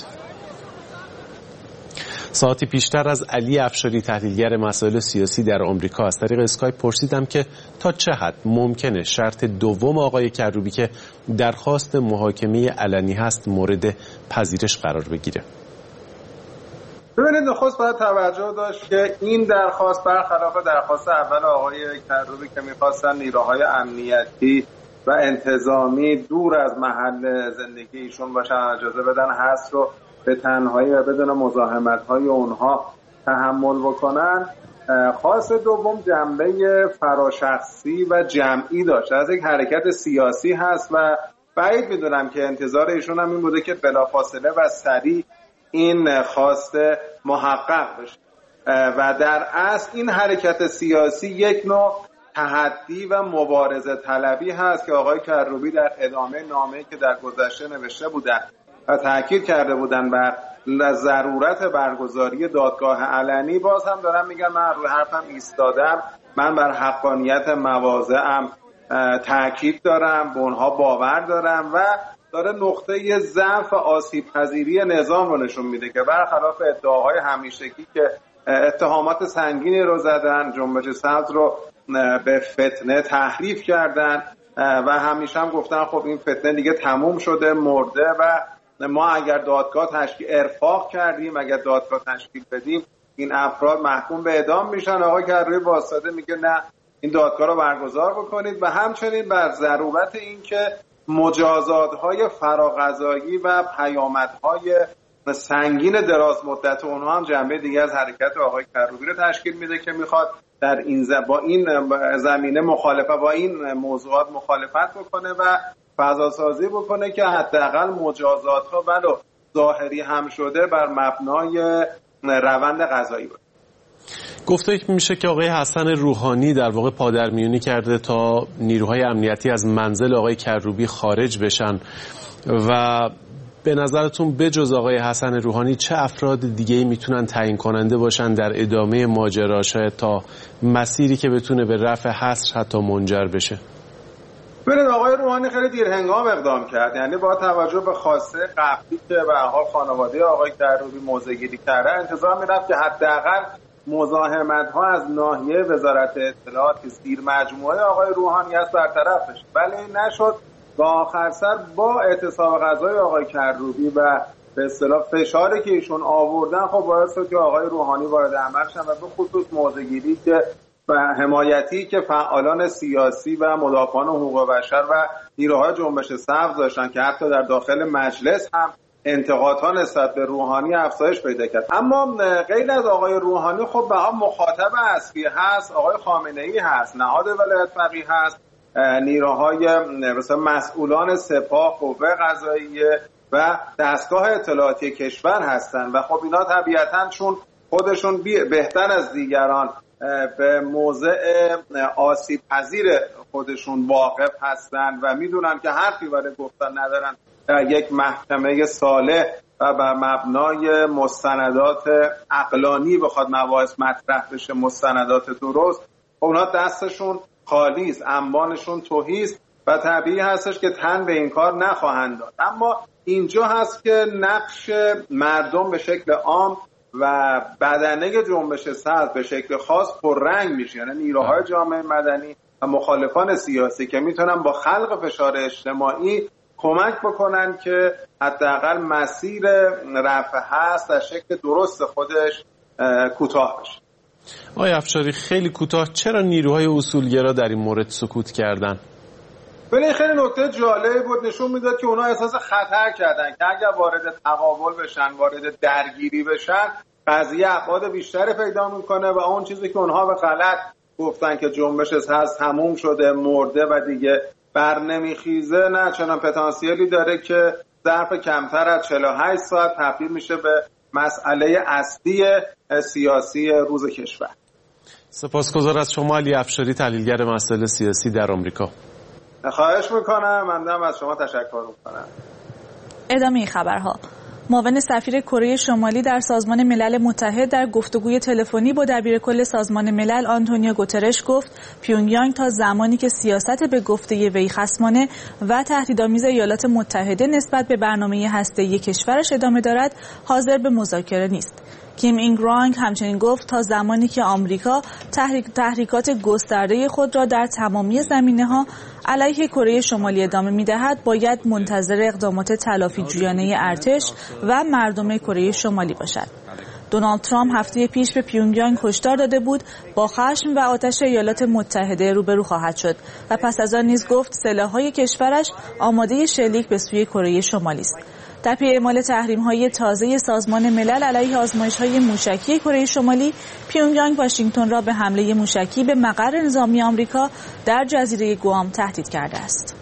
ساعتی پیشتر از علی افشاری تحلیلگر مسائل سیاسی در آمریکا از طریق اسکایپ پرسیدم که تا چه حد ممکنه شرط دوم آقای کروبی که درخواست محاکمه علنی هست مورد پذیرش قرار بگیره. ببینید، نخست باید توجه داشت که این درخواست برخلاف درخواست اول آقای کروبی که می‌خواستن نیروهای امنیتی و انتظامی دور از محل زندگی ایشون باشن، اجازه بدن حصر رو به تنهایی و بدون مزاحمت‌های اونها تحمل بکنن. خواست دوم جنبه فراشخصی و جمعی داشت، از یک حرکت سیاسی هست و بعید میدونم که انتظار ایشون هم این بوده که بلافاصله و سریع این خواست محقق بشه و در اصل این حرکت سیاسی یک نوع تحدی و مبارزه طلبی هست که آقای کروبی در ادامه نامه‌ای که در گذشته نوشته بودند و تاکید کرده بودن بر ضرورت برگزاری دادگاه علنی، باز هم دارم میگم من روی حرفم ایستادم. من بر حقانیت مواضعم تاکید دارم، به اونها باور دارم و داره نقطه ضعف آسیب پذیری نظام رو نشون میده که برخلاف ادعاهای همیشگی که اتهامات سنگینی رو زدن، جنبش سبز رو به فتنه تحریف کردن و همیشه هم گفتن خب این فتنه دیگه تموم شده، مرده و ما اگر دادگاه تشکیل ارفاق کردیم، اگر دادگاه تشکیل بدیم این افراد محکوم به اعدام میشن. آقای کروبی واسطه میگه نه، این دادگاه رو برگزار بکنید و همچنین بر ضرورت این که مجازات‌های فراغذایی و پیامدهای سنگین دراز مدت اونها هم جنبه دیگه از حرکت آقای کروبی رو تشکیل میده که میخواد در این ز... با این زمینه مخالفت با این موضوعات مخالفت بکنه و فضاسازی بکنه که حداقل مجازات‌ها ولو ظاهری هم شده بر مبنای روند قضایی باشه. گفته میشه که آقای حسن روحانی در واقع پادرمیونی کرده تا نیروهای امنیتی از منزل آقای کروبی خارج بشن و به نظرتون بجز آقای حسن روحانی چه افراد دیگه‌ای میتونن تعیین کننده باشن در ادامه ماجرا، شاید تا مسیری که بتونه به رفع حصر حتی منجر بشه؟ ببینید آقای روحانی خیلی دیر هنگام اقدام کرد، یعنی با توجه به خواسته قبلی که به حال خانواده آقای کروبی موضع‌گیری کرده انتظار می‌رفت که حداقل مزاحمت‌ها از ناحیه وزارت اطلاعات که زیر مجموعه آقای روحانی است برطرف بشه، ولی این نشد و آخر سر با اعتصاب غذای آقای کروبی و به اصطلاح فشاری که ایشون آوردن خب باعث شد که آقای روحانی وارد عمل شدن و به خصوص موضع‌گیری که و حمایتی که فعالان سیاسی و مدافعان حقوق بشر و نیروهای جنبش سبز داشتن که حتی در داخل مجلس هم انتقادها نسبت به روحانی افزایش پیدا کرد. اما غیر از آقای روحانی خب به هم مخاطب اصلی هست آقای خامنه‌ای هست، نهاد ولایت فقیه هست، نیروهای مثلا مسئولان سپاه، قوه قضاییه و دستگاه اطلاعاتی کشور هستند و خب اینا طبیعتاً چون خودشون بهتر از دیگران به موضع آسیب پذیر خودشون واقف هستند و میدونن که حرفی برای گفتن ندارن، یک محکمه صالح و بر مبنای مستندات عقلانی بخواد مباحث مطرح بشه، مستندات درست، اونا دستشون خالی است، انبانشون تهی است و طبیعی هستش که تن به این کار نخواهند داد. اما اینجا هست که نقش مردم به شکل عام و بدنه جنبش سبز به شکل خاص پررنگ میشه، یعنی نیروهای جامعه مدنی و مخالفان سیاسی که میتونن با خلق فشار اجتماعی کمک بکنن که حداقل مسیر رفع هست در شکل درست خودش کوتاه بشه. آقای افشاری خیلی کوتاه، چرا نیروهای اصولگرا در این مورد سکوت کردن؟ ولی خیلی نکته جالبی بود، نشون میداد که اونا احساس خطر کردن که اگر وارد تقابل بشن، وارد درگیری بشن، قضیه ابعاد بیشتری پیدا میکنه و اون چیزی که اونها به غلط گفتن که جنبش هست تموم شده، مرده و دیگه بر نمیخیزه، نه چنان پتانسیلی داره که ظرف کمتر از چهل و هشت ساعت تبدیل میشه به مسئله اصلی سیاسی روز کشور. سپاسگزار از شما علی افشاری، تحلیلگر مسائل سیاسی در آمریکا. خواهش میکنم، ممنونم از شما، تشکر میکنم. ادامه خبرها. معاون سفیر کره شمالی در سازمان ملل متحد در گفتگوی تلفنی با دبیرکل سازمان ملل آنتونیو گوترش گفت پیونگیانگ تا زمانی که سیاست به گفته وی خصمانه و تهدیدآمیز ایالات متحده نسبت به برنامه هسته‌ای کشورش ادامه دارد حاضر به مذاکره نیست. کیم اینگ رانگ همچنین گفت تا زمانی که آمریکا تحریک تحریکات گسترده خود را در تمامی زمینه‌ها علیه کره شمالی ادامه می‌دهد، باید منتظر اقدامات تلافی جویانه ارتش و مردم کره شمالی باشد. دونالد ترامپ هفته پیش به پیونگیانگ هشدار داده بود با خشم و آتش ایالات متحده روبرو خواهد شد و پس از آن نیز گفت سلاح‌های کشورش آماده شلیک به سوی کره شمالی است. در پی اعمال تحریم‌های تازه سازمان ملل علیه آزمایش‌های موشکی کره شمالی، پیونگیانگ واشنگتن را به حمله موشکی به مقر نظامی آمریکا در جزیره گوام تهدید کرده است.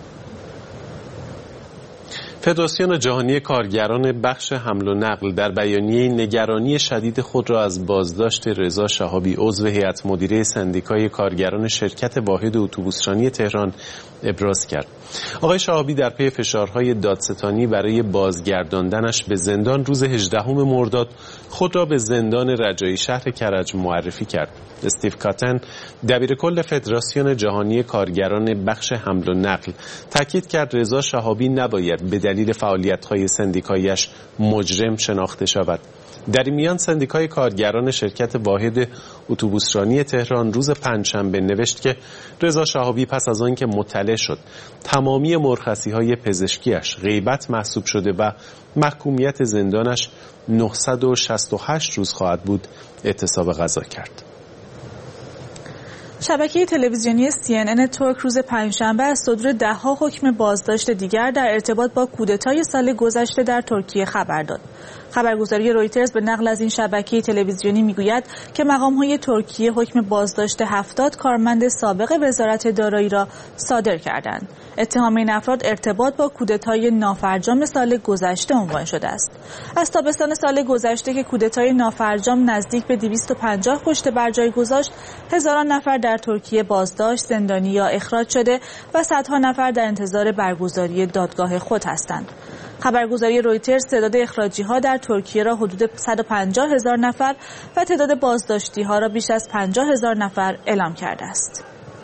فدراسیون جهانی کارگران بخش حمل و نقل در بیانیه نگرانی شدید خود را از بازداشت رضا شهابی عضو هیئت مدیره سندیکای کارگران شرکت واحد اتوبوسرانی تهران ابراز کرد. آقای شهابی در پی فشارهای دادستانی برای بازگرداندنش به زندان روز هجدهم مرداد خود را به زندان رجایی شهر کرج معرفی کرد. استیو کاتن دبیرکل فدراسیون جهانی کارگران بخش حمل و نقل تاکید کرد رضا شهابی نباید به دلیل فعالیت‌های سندیکایش مجرم شناخته شود. در این میان سندیکای کارگران شرکت واحد اتوبوسرانی تهران روز پنجشنبه نوشت که رضا شهابی پس از آن که مطلع شد تمامی مرخصی‌های پزشکیش غیبت محسوب شده و محکومیت زندانش نهصد و شصت و هشت روز خواهد بود، اعتصاب غذا کرد. شبکه تلویزیونی سی ان ان ترک روز پنجشنبه از صدور ده‌ها حکم بازداشت دیگر در ارتباط با کودتای سال گذشته در ترکیه خبر داد. خبرگزاری رویترز به نقل از این شبکه تلویزیونی میگوید که مقام‌های ترکیه حکم بازداشت هفتاد کارمند سابق وزارت دارایی را صادر کردند. اتهام این افراد ارتباط با کودتای نافرجام سال گذشته عنوان شده است. از تابستان سال گذشته که کودتای نافرجام نزدیک به دویست و پنجاه کشته بر جای گذاشت، هزاران نفر در ترکیه بازداشت، زندانی یا اخراج شده و صدها نفر در انتظار برگزاری دادگاه خود هستند. خبرگزاری رویترز تعداد اخراجی‌ها در ترکیه را حدود صد و پنجاه هزار نفر و تعداد بازداشتی‌ها را بیش از پنجاه هزار نفر اعلام کرده است.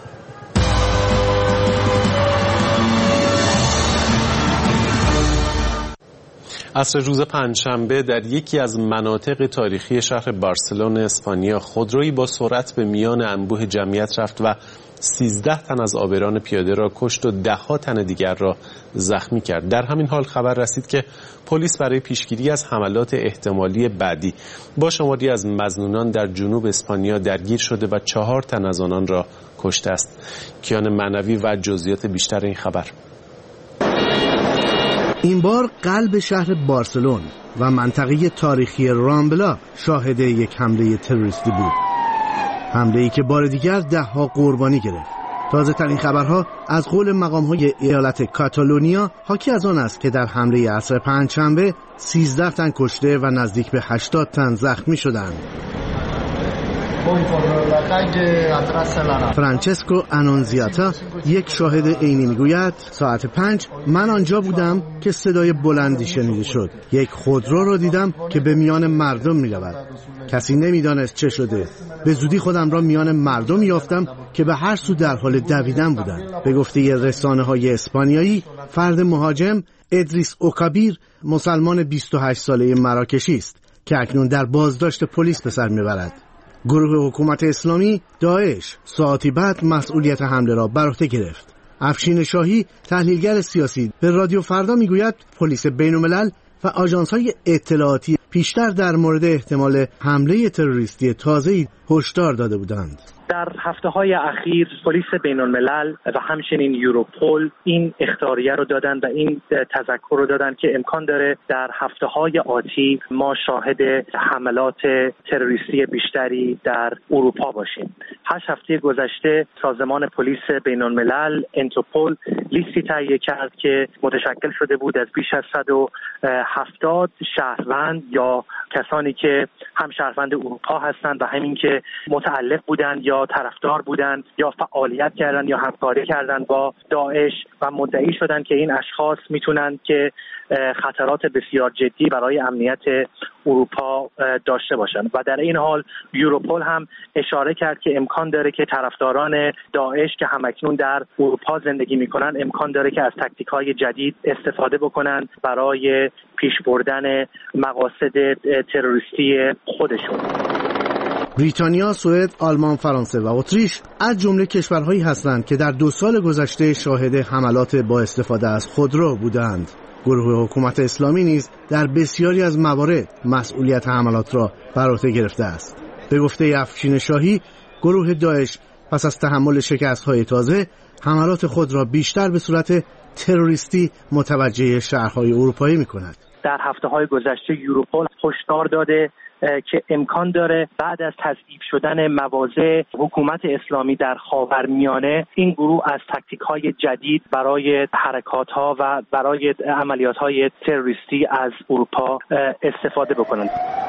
عصر روز پنجشنبه در یکی از مناطق تاریخی شهر بارسلون اسپانیا خودرویی با سرعت به میان انبوه جمعیت رفت و سیزده تن از عابران پیاده را کشت و ده‌ها تن دیگر را زخمی کرد. در همین حال خبر رسید که پلیس برای پیشگیری از حملات احتمالی بعدی با شماری از مظنونان در جنوب اسپانیا درگیر شده و چهار تن از آنان را کشته است. کیان معنوی و جزئیات بیشتر این خبر. این بار قلب شهر بارسلون و منطقه تاریخی رامبلا شاهد یک حمله تروریستی بود. حمله‌ای که بار دیگر ده‌ها قربانی گرفت. تازه ترین خبرها از قول مقام‌های ایالت کاتالونیا حاکی از آن است که در حمله عصر پنجشنبه سیزده تن کشته و نزدیک به هشتاد تن زخمی شدند. فرانچسکو آنونزیاتا یک شاهد عینی میگوید ساعت پنج من آنجا بودم که صدای بلندی شنیده شد. یک خودرو را دیدم که به میان مردم می‌رود. کسی نمی‌دانست چه شده. به زودی خودم را میان مردم یافتم که به هر سو در حال دویدن بودند. به گفته رسانه‌های اسپانیایی، فرد مهاجم ادریس اوکابیر مسلمان بیست و هشت ساله مراکشی است که اکنون در بازداشت پلیس به سر می‌برد. گروه حکومت اسلامی داعش ساعتی بعد مسئولیت حمله را بر عهده گرفت. افشین شاهی تحلیلگر سیاسی به رادیو فردا میگوید پلیس بین‌الملل و آژانس‌های اطلاعاتی پیشتر در مورد احتمال حمله تروریستی تازه‌ای هشدار داده بودند. در هفته‌های اخیر پلیس بین‌الملل و همچنین یوروپول این اخطاریه رو دادن و این تذکر رو دادن که امکان داره در هفته‌های آتی ما شاهد حملات تروریستی بیشتری در اروپا باشیم. هشت هفته گذشته سازمان پلیس بین‌الملل انترپول لیستی تهیه کرد که متشکل شده بود از بیش از صد و هفتاد شهروند یا کسانی که هم شهروند اروپا هستند و همین که متعلق بودند یا طرفدار بودند یا فعالیت کردند یا همکاری کردند با داعش و مدعی شدند که این اشخاص میتونند که خطرات بسیار جدی برای امنیت اروپا داشته باشند و در این حال یوروپول هم اشاره کرد که امکان داره که طرفداران داعش که همکنون در اروپا زندگی میکنن امکان داره که از تاکتیک‌های جدید استفاده بکنن برای پیش بردن مقاصد تروریستی خودشون. بریتانیا، سوئد، آلمان، فرانسه و اتریش از جمله کشورهایی هستند که در دو سال گذشته شاهد حملات با استفاده از خودرو بودند. گروه حکومت اسلامی نیز در بسیاری از موارد مسئولیت حملات را بر عهده گرفته است. به گفته افشین شاهی، گروه داعش پس از تحمل شکست‌های تازه حملات خود را بیشتر به صورت تروریستی متوجه شهرهای اروپایی می‌کند. در هفته‌های گذشته یوروپول هشدار داده که امکان داره بعد از تضعیف شدن مواضع حکومت اسلامی در خاورمیانه این گروه از تاکتیک‌های جدید برای حرکات‌ها و برای عملیات‌های تروریستی از اروپا استفاده بکنند.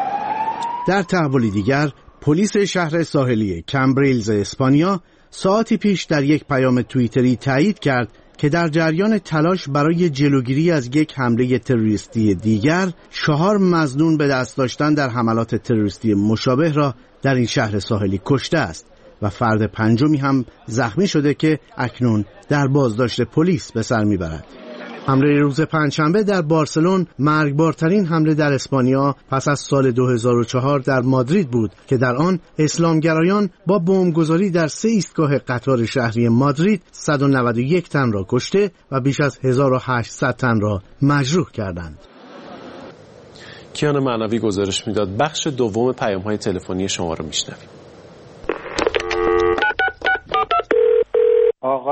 در تحولی دیگر، پلیس شهر ساحلی کمبریلز اسپانیا ساعتی پیش در یک پیام توییتری تایید کرد که در جریان تلاش برای جلوگیری از یک حمله تروریستی دیگر چهار مظنون به دست داشتن در حملات تروریستی مشابه را در این شهر ساحلی کشته است و فرد پنجمی هم زخمی شده که اکنون در بازداشت پلیس به سر میبرد. حمله روز پنجشنبه در بارسلون مرگبارترین حمله در اسپانیا پس از سال دو هزار و چهار در مادرید بود که در آن اسلامگرایان با بمبگذاری در سه ایستگاه قطار شهری مادرید صد و نود و یک تن را کشته و بیش از هزار و هشتصد تن را مجروح کردند. کیان معنوی گزارش میداد. بخش دوم پیام‌های تلفنی شما را میشنویم.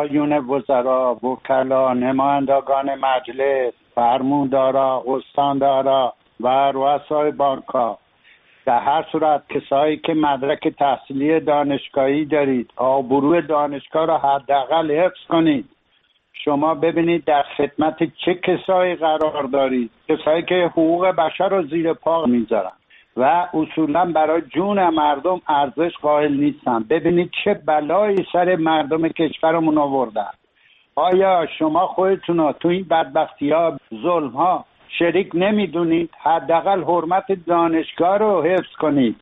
آقایون وزرا، وکلا، نمایندگان مجلس، فرماندارا، استاندارا و رؤسای بانک‌ها، در هر صورت کسایی که مدرک تحصیلی دانشگاهی دارید، آبروی دانشگاه را حداقل حفظ کنید. شما ببینید در خدمت چه کسایی قرار دارید، کسایی که حقوق بشر رو زیر پا میذارن و اصولا برای جون مردم ارزش قائل نیستن. ببینید چه بلایی سر مردم کشورمون آوردن. آیا شما خودتون رو تو این بدبختی ها، ظلم ها شریک نمیدونید؟ حداقل حرمت دانشگاه رو حفظ کنید.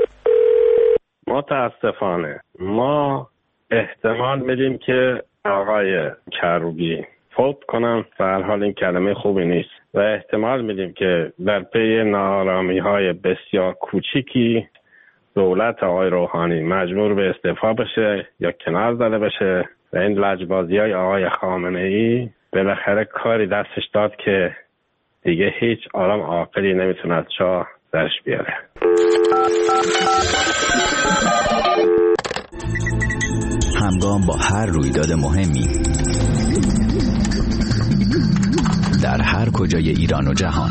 متاسفانه ما احتمال میدیم که آقای کروبی فوت کنن و هر حال این کلمه خوبی نیست و احتمال میدیم که در پی ناآرامی های بسیار کوچیکی دولت آقای روحانی مجبور به استعفا بشه یا کنار زده بشه و این لجبازی های آقای خامنه ای بالاخره کاری دستش داد که دیگه هیچ آدم عاقلی نمیتونه از چاه درش بیاره. همگام با هر رویداد مهمی در هر کجای ایران و جهان،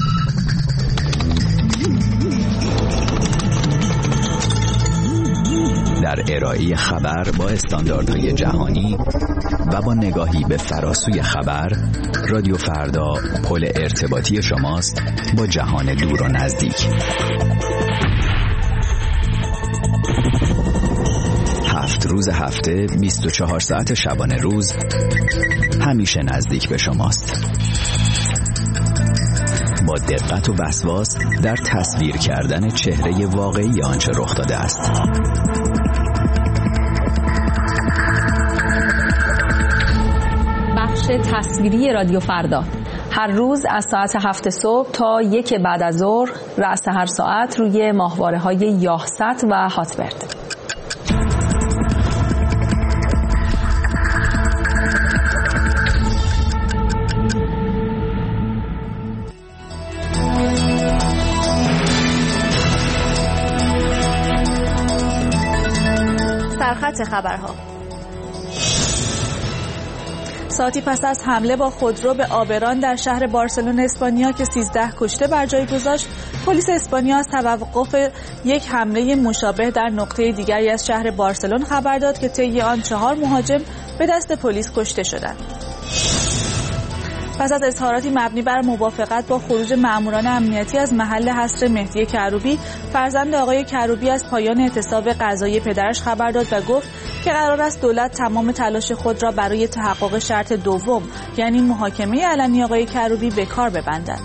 در ارائه خبر با استانداردهای جهانی و با نگاهی به فراسوی خبر، رادیو فردا پل ارتباطی شماست با جهان دور و نزدیک. هفت روز هفته، بیست و چهار ساعت شبانه روز، همیشه نزدیک به شماست. با دقت و وسواس در تصویر کردن چهره واقعی آنچه رخ داده است. بخش تصویری رادیو فردا هر روز از ساعت هفت صبح تا یک بعد از ظهر، رأس هر ساعت روی ماهواره‌های یاهست و هاتبرد. سرخط خبرها. ساعتی پس از حمله با خودرو به آبران در شهر بارسلون اسپانیا که سیزده کشته بر جای گذاشت، پلیس اسپانیا از توقف یک حمله مشابه در نقطه دیگری از شهر بارسلون خبر داد که طی آن چهار مهاجم به دست پلیس کشته شدند. پس از اظهاراتی مبنی بر موافقت با خروج ماموران امنیتی از محل حصر مهدی کروبی، فرزند آقای کروبی از پایان اعتصاب قضایی پدرش خبر داد و گفت که قرار است دولت تمام تلاش خود را برای تحقق شرط دوم، یعنی محاکمه علنی آقای کروبی، به کار ببندد.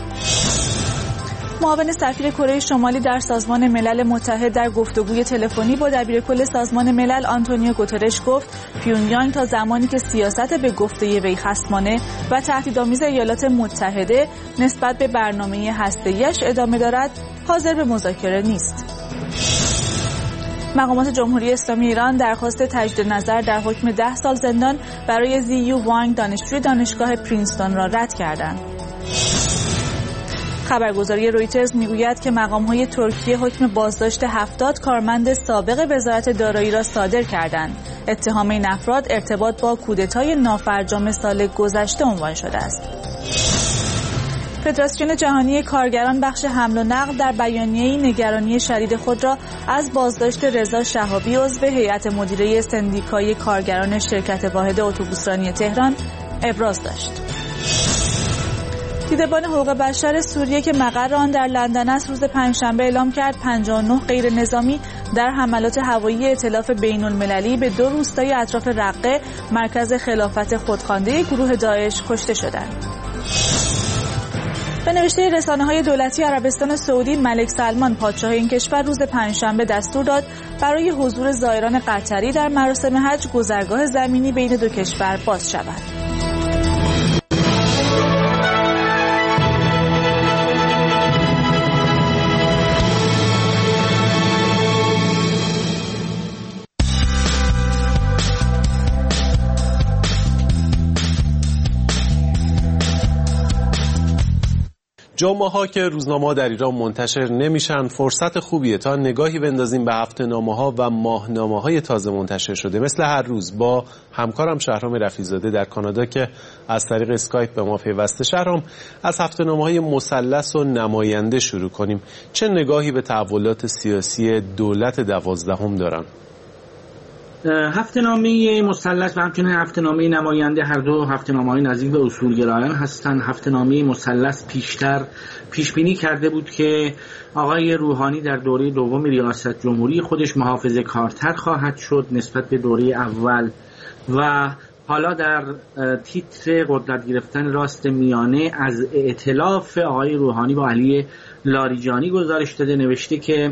معاون سفیر کره شمالی در سازمان ملل متحد در گفتگوی تلفنی با دبیرکل سازمان ملل آنتونیو گوترش گفت پیونگیانگ تا زمانی که سیاست به گفته وی خصمانه و تهدیدآمیز ایالات متحده نسبت به برنامه هسته‌ایش ادامه دارد، حاضر به مذاکره نیست. مقامات جمهوری اسلامی ایران درخواست تجدید نظر در حکم ده سال زندان برای زیو وانگ، دانشجوی دانشگاه پرینستون، را رد کردند. خبرگزاری رویترز میگوید که مقام‌های ترکیه حکم بازداشت هفتاد کارمند سابق وزارت دارایی را صادر کردند. اتهام این افراد ارتباط با کودتای نافرجام سال گذشته عنوان شده است. فدراسیون جهانی کارگران بخش حمل و نقل در بیانیه‌ای نگرانی شدید خود را از بازداشت رضا شهابی عضو هیئت مدیره سندیکای کارگران شرکت واحد اتوبوسرانی تهران ابراز داشت. دیدبان حقوق بشر سوریه که مقر آن در لندن است، روز پنجشنبه اعلام کرد پنجاه و نه غیر نظامی در حملات هوایی ائتلاف بین المللی به دو روستای اطراف رقه، مرکز خلافت خودخوانده گروه داعش، کشته شدند. به نوشته رسانه‌های دولتی عربستان سعودی، ملک سلمان پادشاه این کشور روز پنجشنبه دستور داد برای حضور زائران قطری در مراسم حج گذرگاه زمینی بین دو کشور باز شود. جمعه‌ها که روزنامه‌ها در ایران منتشر نمیشن فرصت خوبیه تا نگاهی بندازیم به هفته‌نامه‌ها و ماهنامه‌های تازه منتشر شده. مثل هر روز با همکارم شهرام رفیع‌زاده در کانادا که از طریق اسکایپ به ما پیوسته. شهرام، از هفته‌نامه‌های مثلث و نماینده شروع کنیم. چه نگاهی به تحولات سیاسی دولت دوازدهم دارن؟ هفته‌نامه مثلث و همچنین هفته‌نامه نماینده هر دو هفته‌نامه‌های نزدیک به اصولگرایان هستند. هفته‌نامه مثلث پیشتر پیش بینی کرده بود که آقای روحانی در دوره دوم ریاست جمهوری خودش محافظه‌کارتر خواهد شد نسبت به دوره اول و حالا در تیتر قدرت گرفتن راست میانه از ائتلاف آقای روحانی با علی لاریجانی گزارش داده، نوشته که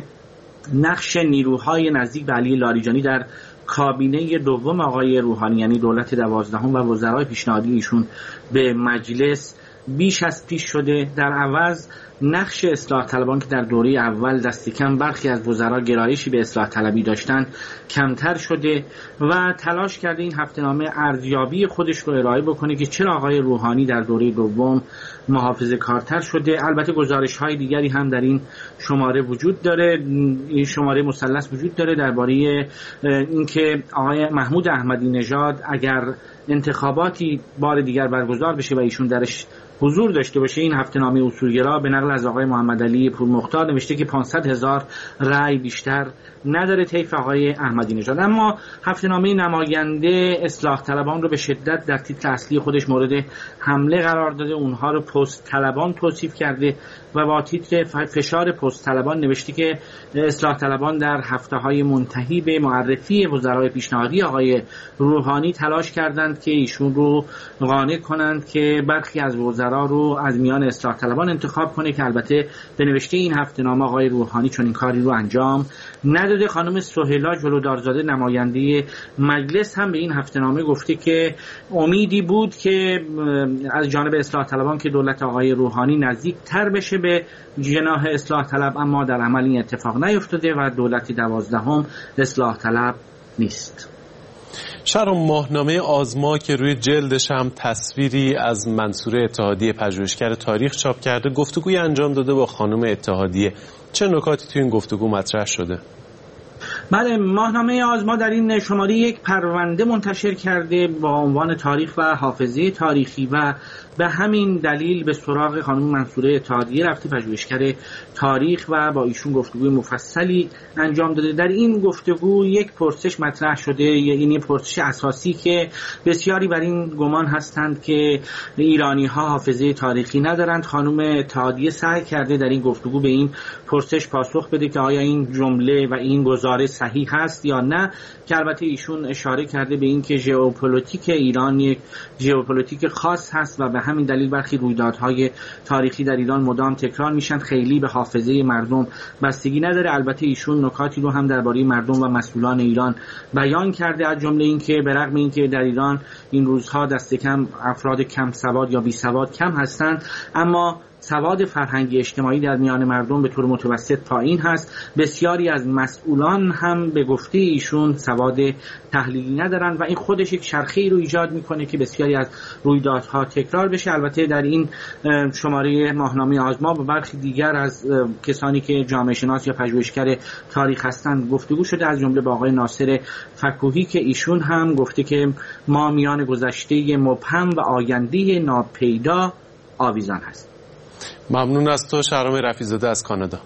نقش نیروهای نزدیک به علی لاریجانی در کابینه دوم آقای روحانی یعنی دولت دوازدهم و وزرای پیشنهادی ایشون به مجلس بیش از پیش شده. در عوض نقش اصلاح طلبان که در دوره اول دست کم برخی از وزرا گرایشی به اصلاح طلبی داشتن کمتر شده و تلاش کرده این هفته‌نامه ارزیابی خودش رو ارائه بکنه که چرا آقای روحانی در دوره دوم محافظه کارتر شده. البته گزارش های دیگری هم در این شماره وجود داره، این شماره مثلث وجود داره درباره اینکه آقای محمود احمدی نژاد اگر انتخاباتی بار دیگر برگزار بشه و ایشون درش حضور داشته باشه، این هفته‌نامه اصولگرا به نقل از آقای محمد علی پورمختار نوشته که پانصد هزار رأی بیشتر نداره طیف آقای احمدی نژاد. اما هفته‌نامه نماینده اصلاح طلبان رو به شدت در تیتر اصلی خودش مورد حمله قرار داده، اونها رو پست طلبان توصیف کرده و با تیتر فشار پست طلبان نوشته که اصلاح طلبان در هفته‌های منتهی به معرفی وزرای پیشنهادی آقای روحانی تلاش کردند که ایشون رو قانع کنند که برخی از وزرا رو از میان اصلاح طلبان انتخاب کنه که البته به نوشته این هفته‌نامه آقای روحانی چون این کاری رو انجام نداده. خانم سهیلا جلودارزاده نماینده مجلس هم به این هفته‌نامه گفته که امیدی بود که از جانب اصلاح طلبان که دولت آقای روحانی نزدیک‌تر بشه به جناح اصلاح طلب، اما در عمل این اتفاق نیفتاده و دولت دوازدهم اصلاح طلب نیست. شهرام، ماهنامه آزما که روی جلدش هم تصویری از منصور اتحادیه پژوهشگر تاریخ چاپ کرده گفتگوی انجام داده با خانم اتحادیه. چه نکاتی تو این گفتگو مطرح شده؟ بله، ماهنامه آزما در این شماره یک پرونده منتشر کرده با عنوان تاریخ و حافظه تاریخی و به همین دلیل به سراغ خانم منصوره اتحادیه رفته، پژوهشگر تاریخ، و با ایشون گفتگوی مفصلی انجام داده. در این گفتگو یک پرسش مطرح شده، یعنی پرسش اساسی که بسیاری بر این گمان هستند که ایرانی ها حافظه تاریخی ندارند. خانم اتحادیه سعی کرده در این گفتگو به این پرسش پاسخ بده که آیا این جمله و این گزاره صحیح هست یا نه، که البته ایشون اشاره کرده به این که ژئوپلیتیک ایران یک ژئوپلیتیک خاص هست و به همین دلیل برخی رویدادهای تاریخی در ایران مدام تکرار میشن، خیلی به حافظه مردم بستگی نداره. البته ایشون نکاتی رو هم درباره مردم و مسئولان ایران بیان کرده، از جمله این که به رغم اینکه در ایران این روزها دست کم افراد کم سواد یا بی سواد کم هستند، اما سواد فرهنگی اجتماعی در میان مردم به طور متوسط پایین هست. بسیاری از مسئولان هم به گفته ایشون سواد تحلیلی ندارن و این خودش یک چرخه‌ای رو ایجاد میکنه که بسیاری از رویدادها تکرار بشه. البته در این شماره ماهنامه آزما با برخی دیگر از کسانی که جامعه شناس یا پژوهشگر تاریخ هستند گفتگو شده، از جمله با آقای ناصر فکوهی که ایشون هم گفته که ما میان گذشته مبهم و آینده ناپیدا آویزان هست. ممنون از تو شهرام رفیع‌زاده از کانادا.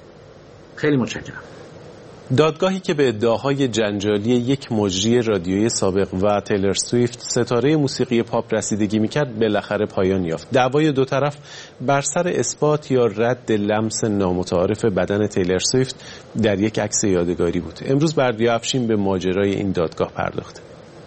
خیلی متشکرم. دادگاهی که به ادعاهای جنجالی یک مجری رادیویی سابق و تیلر سویفت ستاره موسیقی پاپ رسیدگی میکرد بالاخره پایان یافت. دعوای دو طرف بر سر اثبات یا رد لمس نامتعارف بدن تیلر سویفت در یک عکس یادگاری بود. امروز بردیا افشین به ماجرای این دادگاه پرداخت.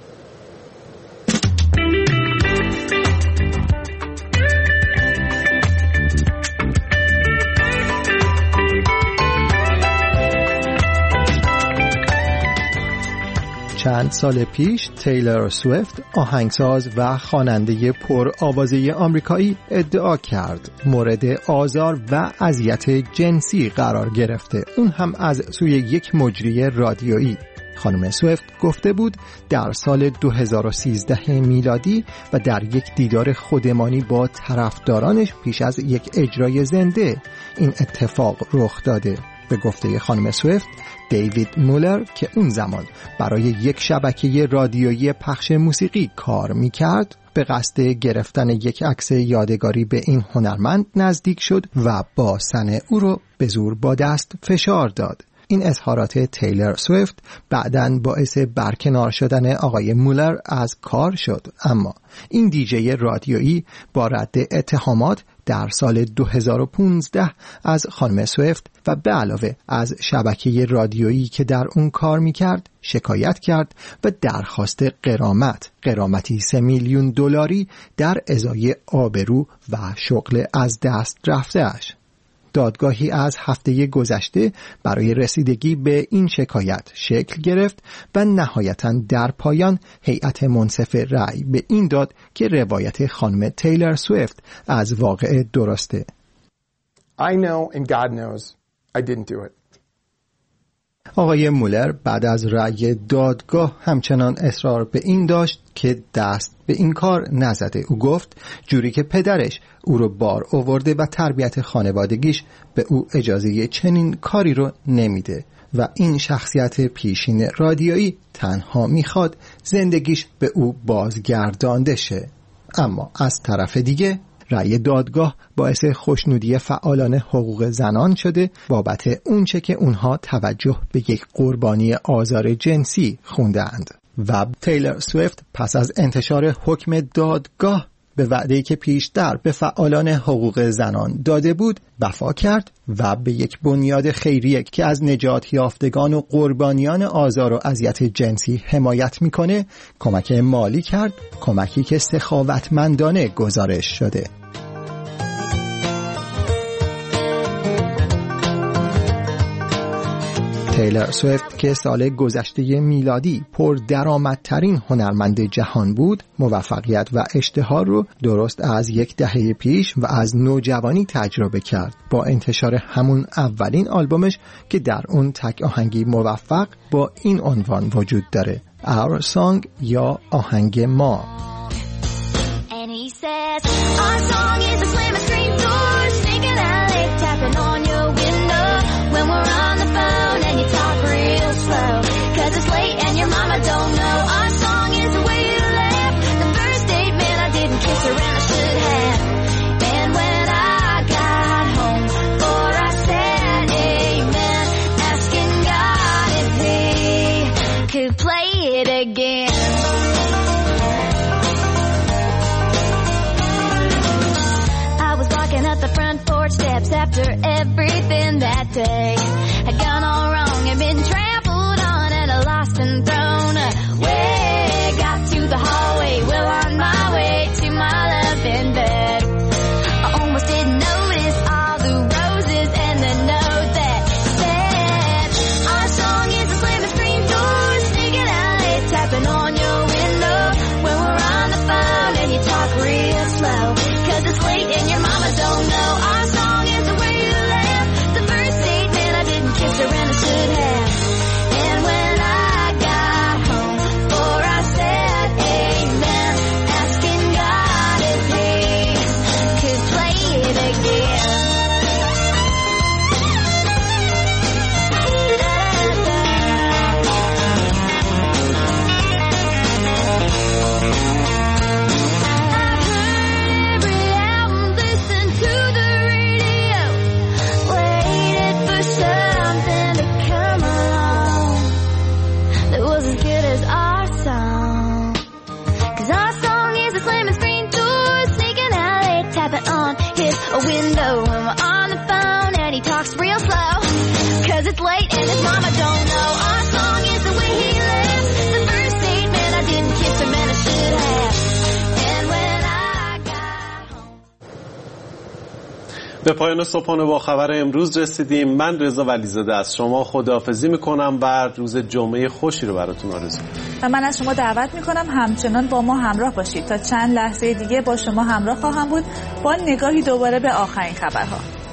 چند سال پیش تیلر سویفت آهنگساز و خواننده پر آوازه آمریکایی ادعا کرد مورد آزار و اذیت جنسی قرار گرفته، اون هم از سوی یک مجری رادیویی. خانم سویفت گفته بود در سال دو هزار و سیزده میلادی و در یک دیدار خودمانی با طرفدارانش پیش از یک اجرای زنده این اتفاق رخ داده. به گفته خانم سویفت، دیوید مولر که اون زمان برای یک شبکه رادیویی پخش موسیقی کار میکرد به قصد گرفتن یک عکس یادگاری به این هنرمند نزدیک شد و با سن او رو به زور با دست فشار داد. این اظهارات تیلر سویفت بعداً باعث برکنار شدن آقای مولر از کار شد، اما این دیجی رادیویی با رد اتهامات در سال دو هزار و پانزده از خانم سویفت و به علاوه از شبکه رادیویی که در اون کار میکرد شکایت کرد و درخواست غرامت غرامتی سه میلیون دلاری در ازای آبرو و شغل از دست رفته‌اش. دادگاهی از هفته گذشته برای رسیدگی به این شکایت شکل گرفت و نهایتاً در پایان هیئت منصف رأی به این داد که روایت خانم تیلر سویفت از واقعه درسته. I know and God knows I didn't do it. آقای مولر بعد از رأی دادگاه همچنان اصرار به این داشت که دست به این کار نزده. او گفت جوری که پدرش او رو بار آورده و تربیت خانوادگیش به او اجازه چنین کاری رو نمیده و این شخصیت پیشین رادیویی تنها میخواد زندگیش به او بازگردانده شه. اما از طرف دیگه رأی دادگاه باعث خوشنودی فعالان حقوق زنان شده بابت اونچه که اونها توجه به یک قربانی آزار جنسی خوندند. و تیلر سویفت پس از انتشار حکم دادگاه به وعده‌ای که پیشتر به فعالان حقوق زنان داده بود وفا کرد و به یک بنیاد خیریه که از نجات یافتگان و قربانیان آزار و اذیت جنسی حمایت میکنه کمک مالی کرد، کمکی که سخاوتمندانه گزارش شده. تیلر سویفت که سال گذشته میلادی پر درآمدترین هنرمند جهان بود، موفقیت و اشتهار رو درست از یک دهه پیش و از نوجوانی تجربه کرد با انتشار همون اولین آلبومش که در اون تک آهنگی موفق با این عنوان وجود داره، Our Song یا آهنگ ما. After everything that day had gone all wrong and been trampled on and lost and thrown away, got to the hallway, well on my way to my love in bed. I almost didn't notice all the roses and the note that said, our song is a slamming screen door, sneaking out late, tapping on your window when we're on the phone and you talk real slow, cause it's late and your mama don't know. Our song is the way you laugh, the first date man I didn't kiss her and I should have. And when I got home, before I said amen, asking God if he could play it again. A window when we're on the phone and he talks real slow, cause it's late and his mama don't know. Our song is the way he lives, the first date man I didn't kiss him and I should have. And when I got home. به پایان صبحانه با خبر امروز رسیدیم. من رضا ولیزاده از شما خداحافظی میکنم و روز جمعه خوشی رو براتون آرزو میکنم. و من از شما دعوت میکنم همچنان با ما همراه باشید. تا چند لحظه دیگه با شما همراه خواهم بود با نگاهی دوباره به آخرین خبرها.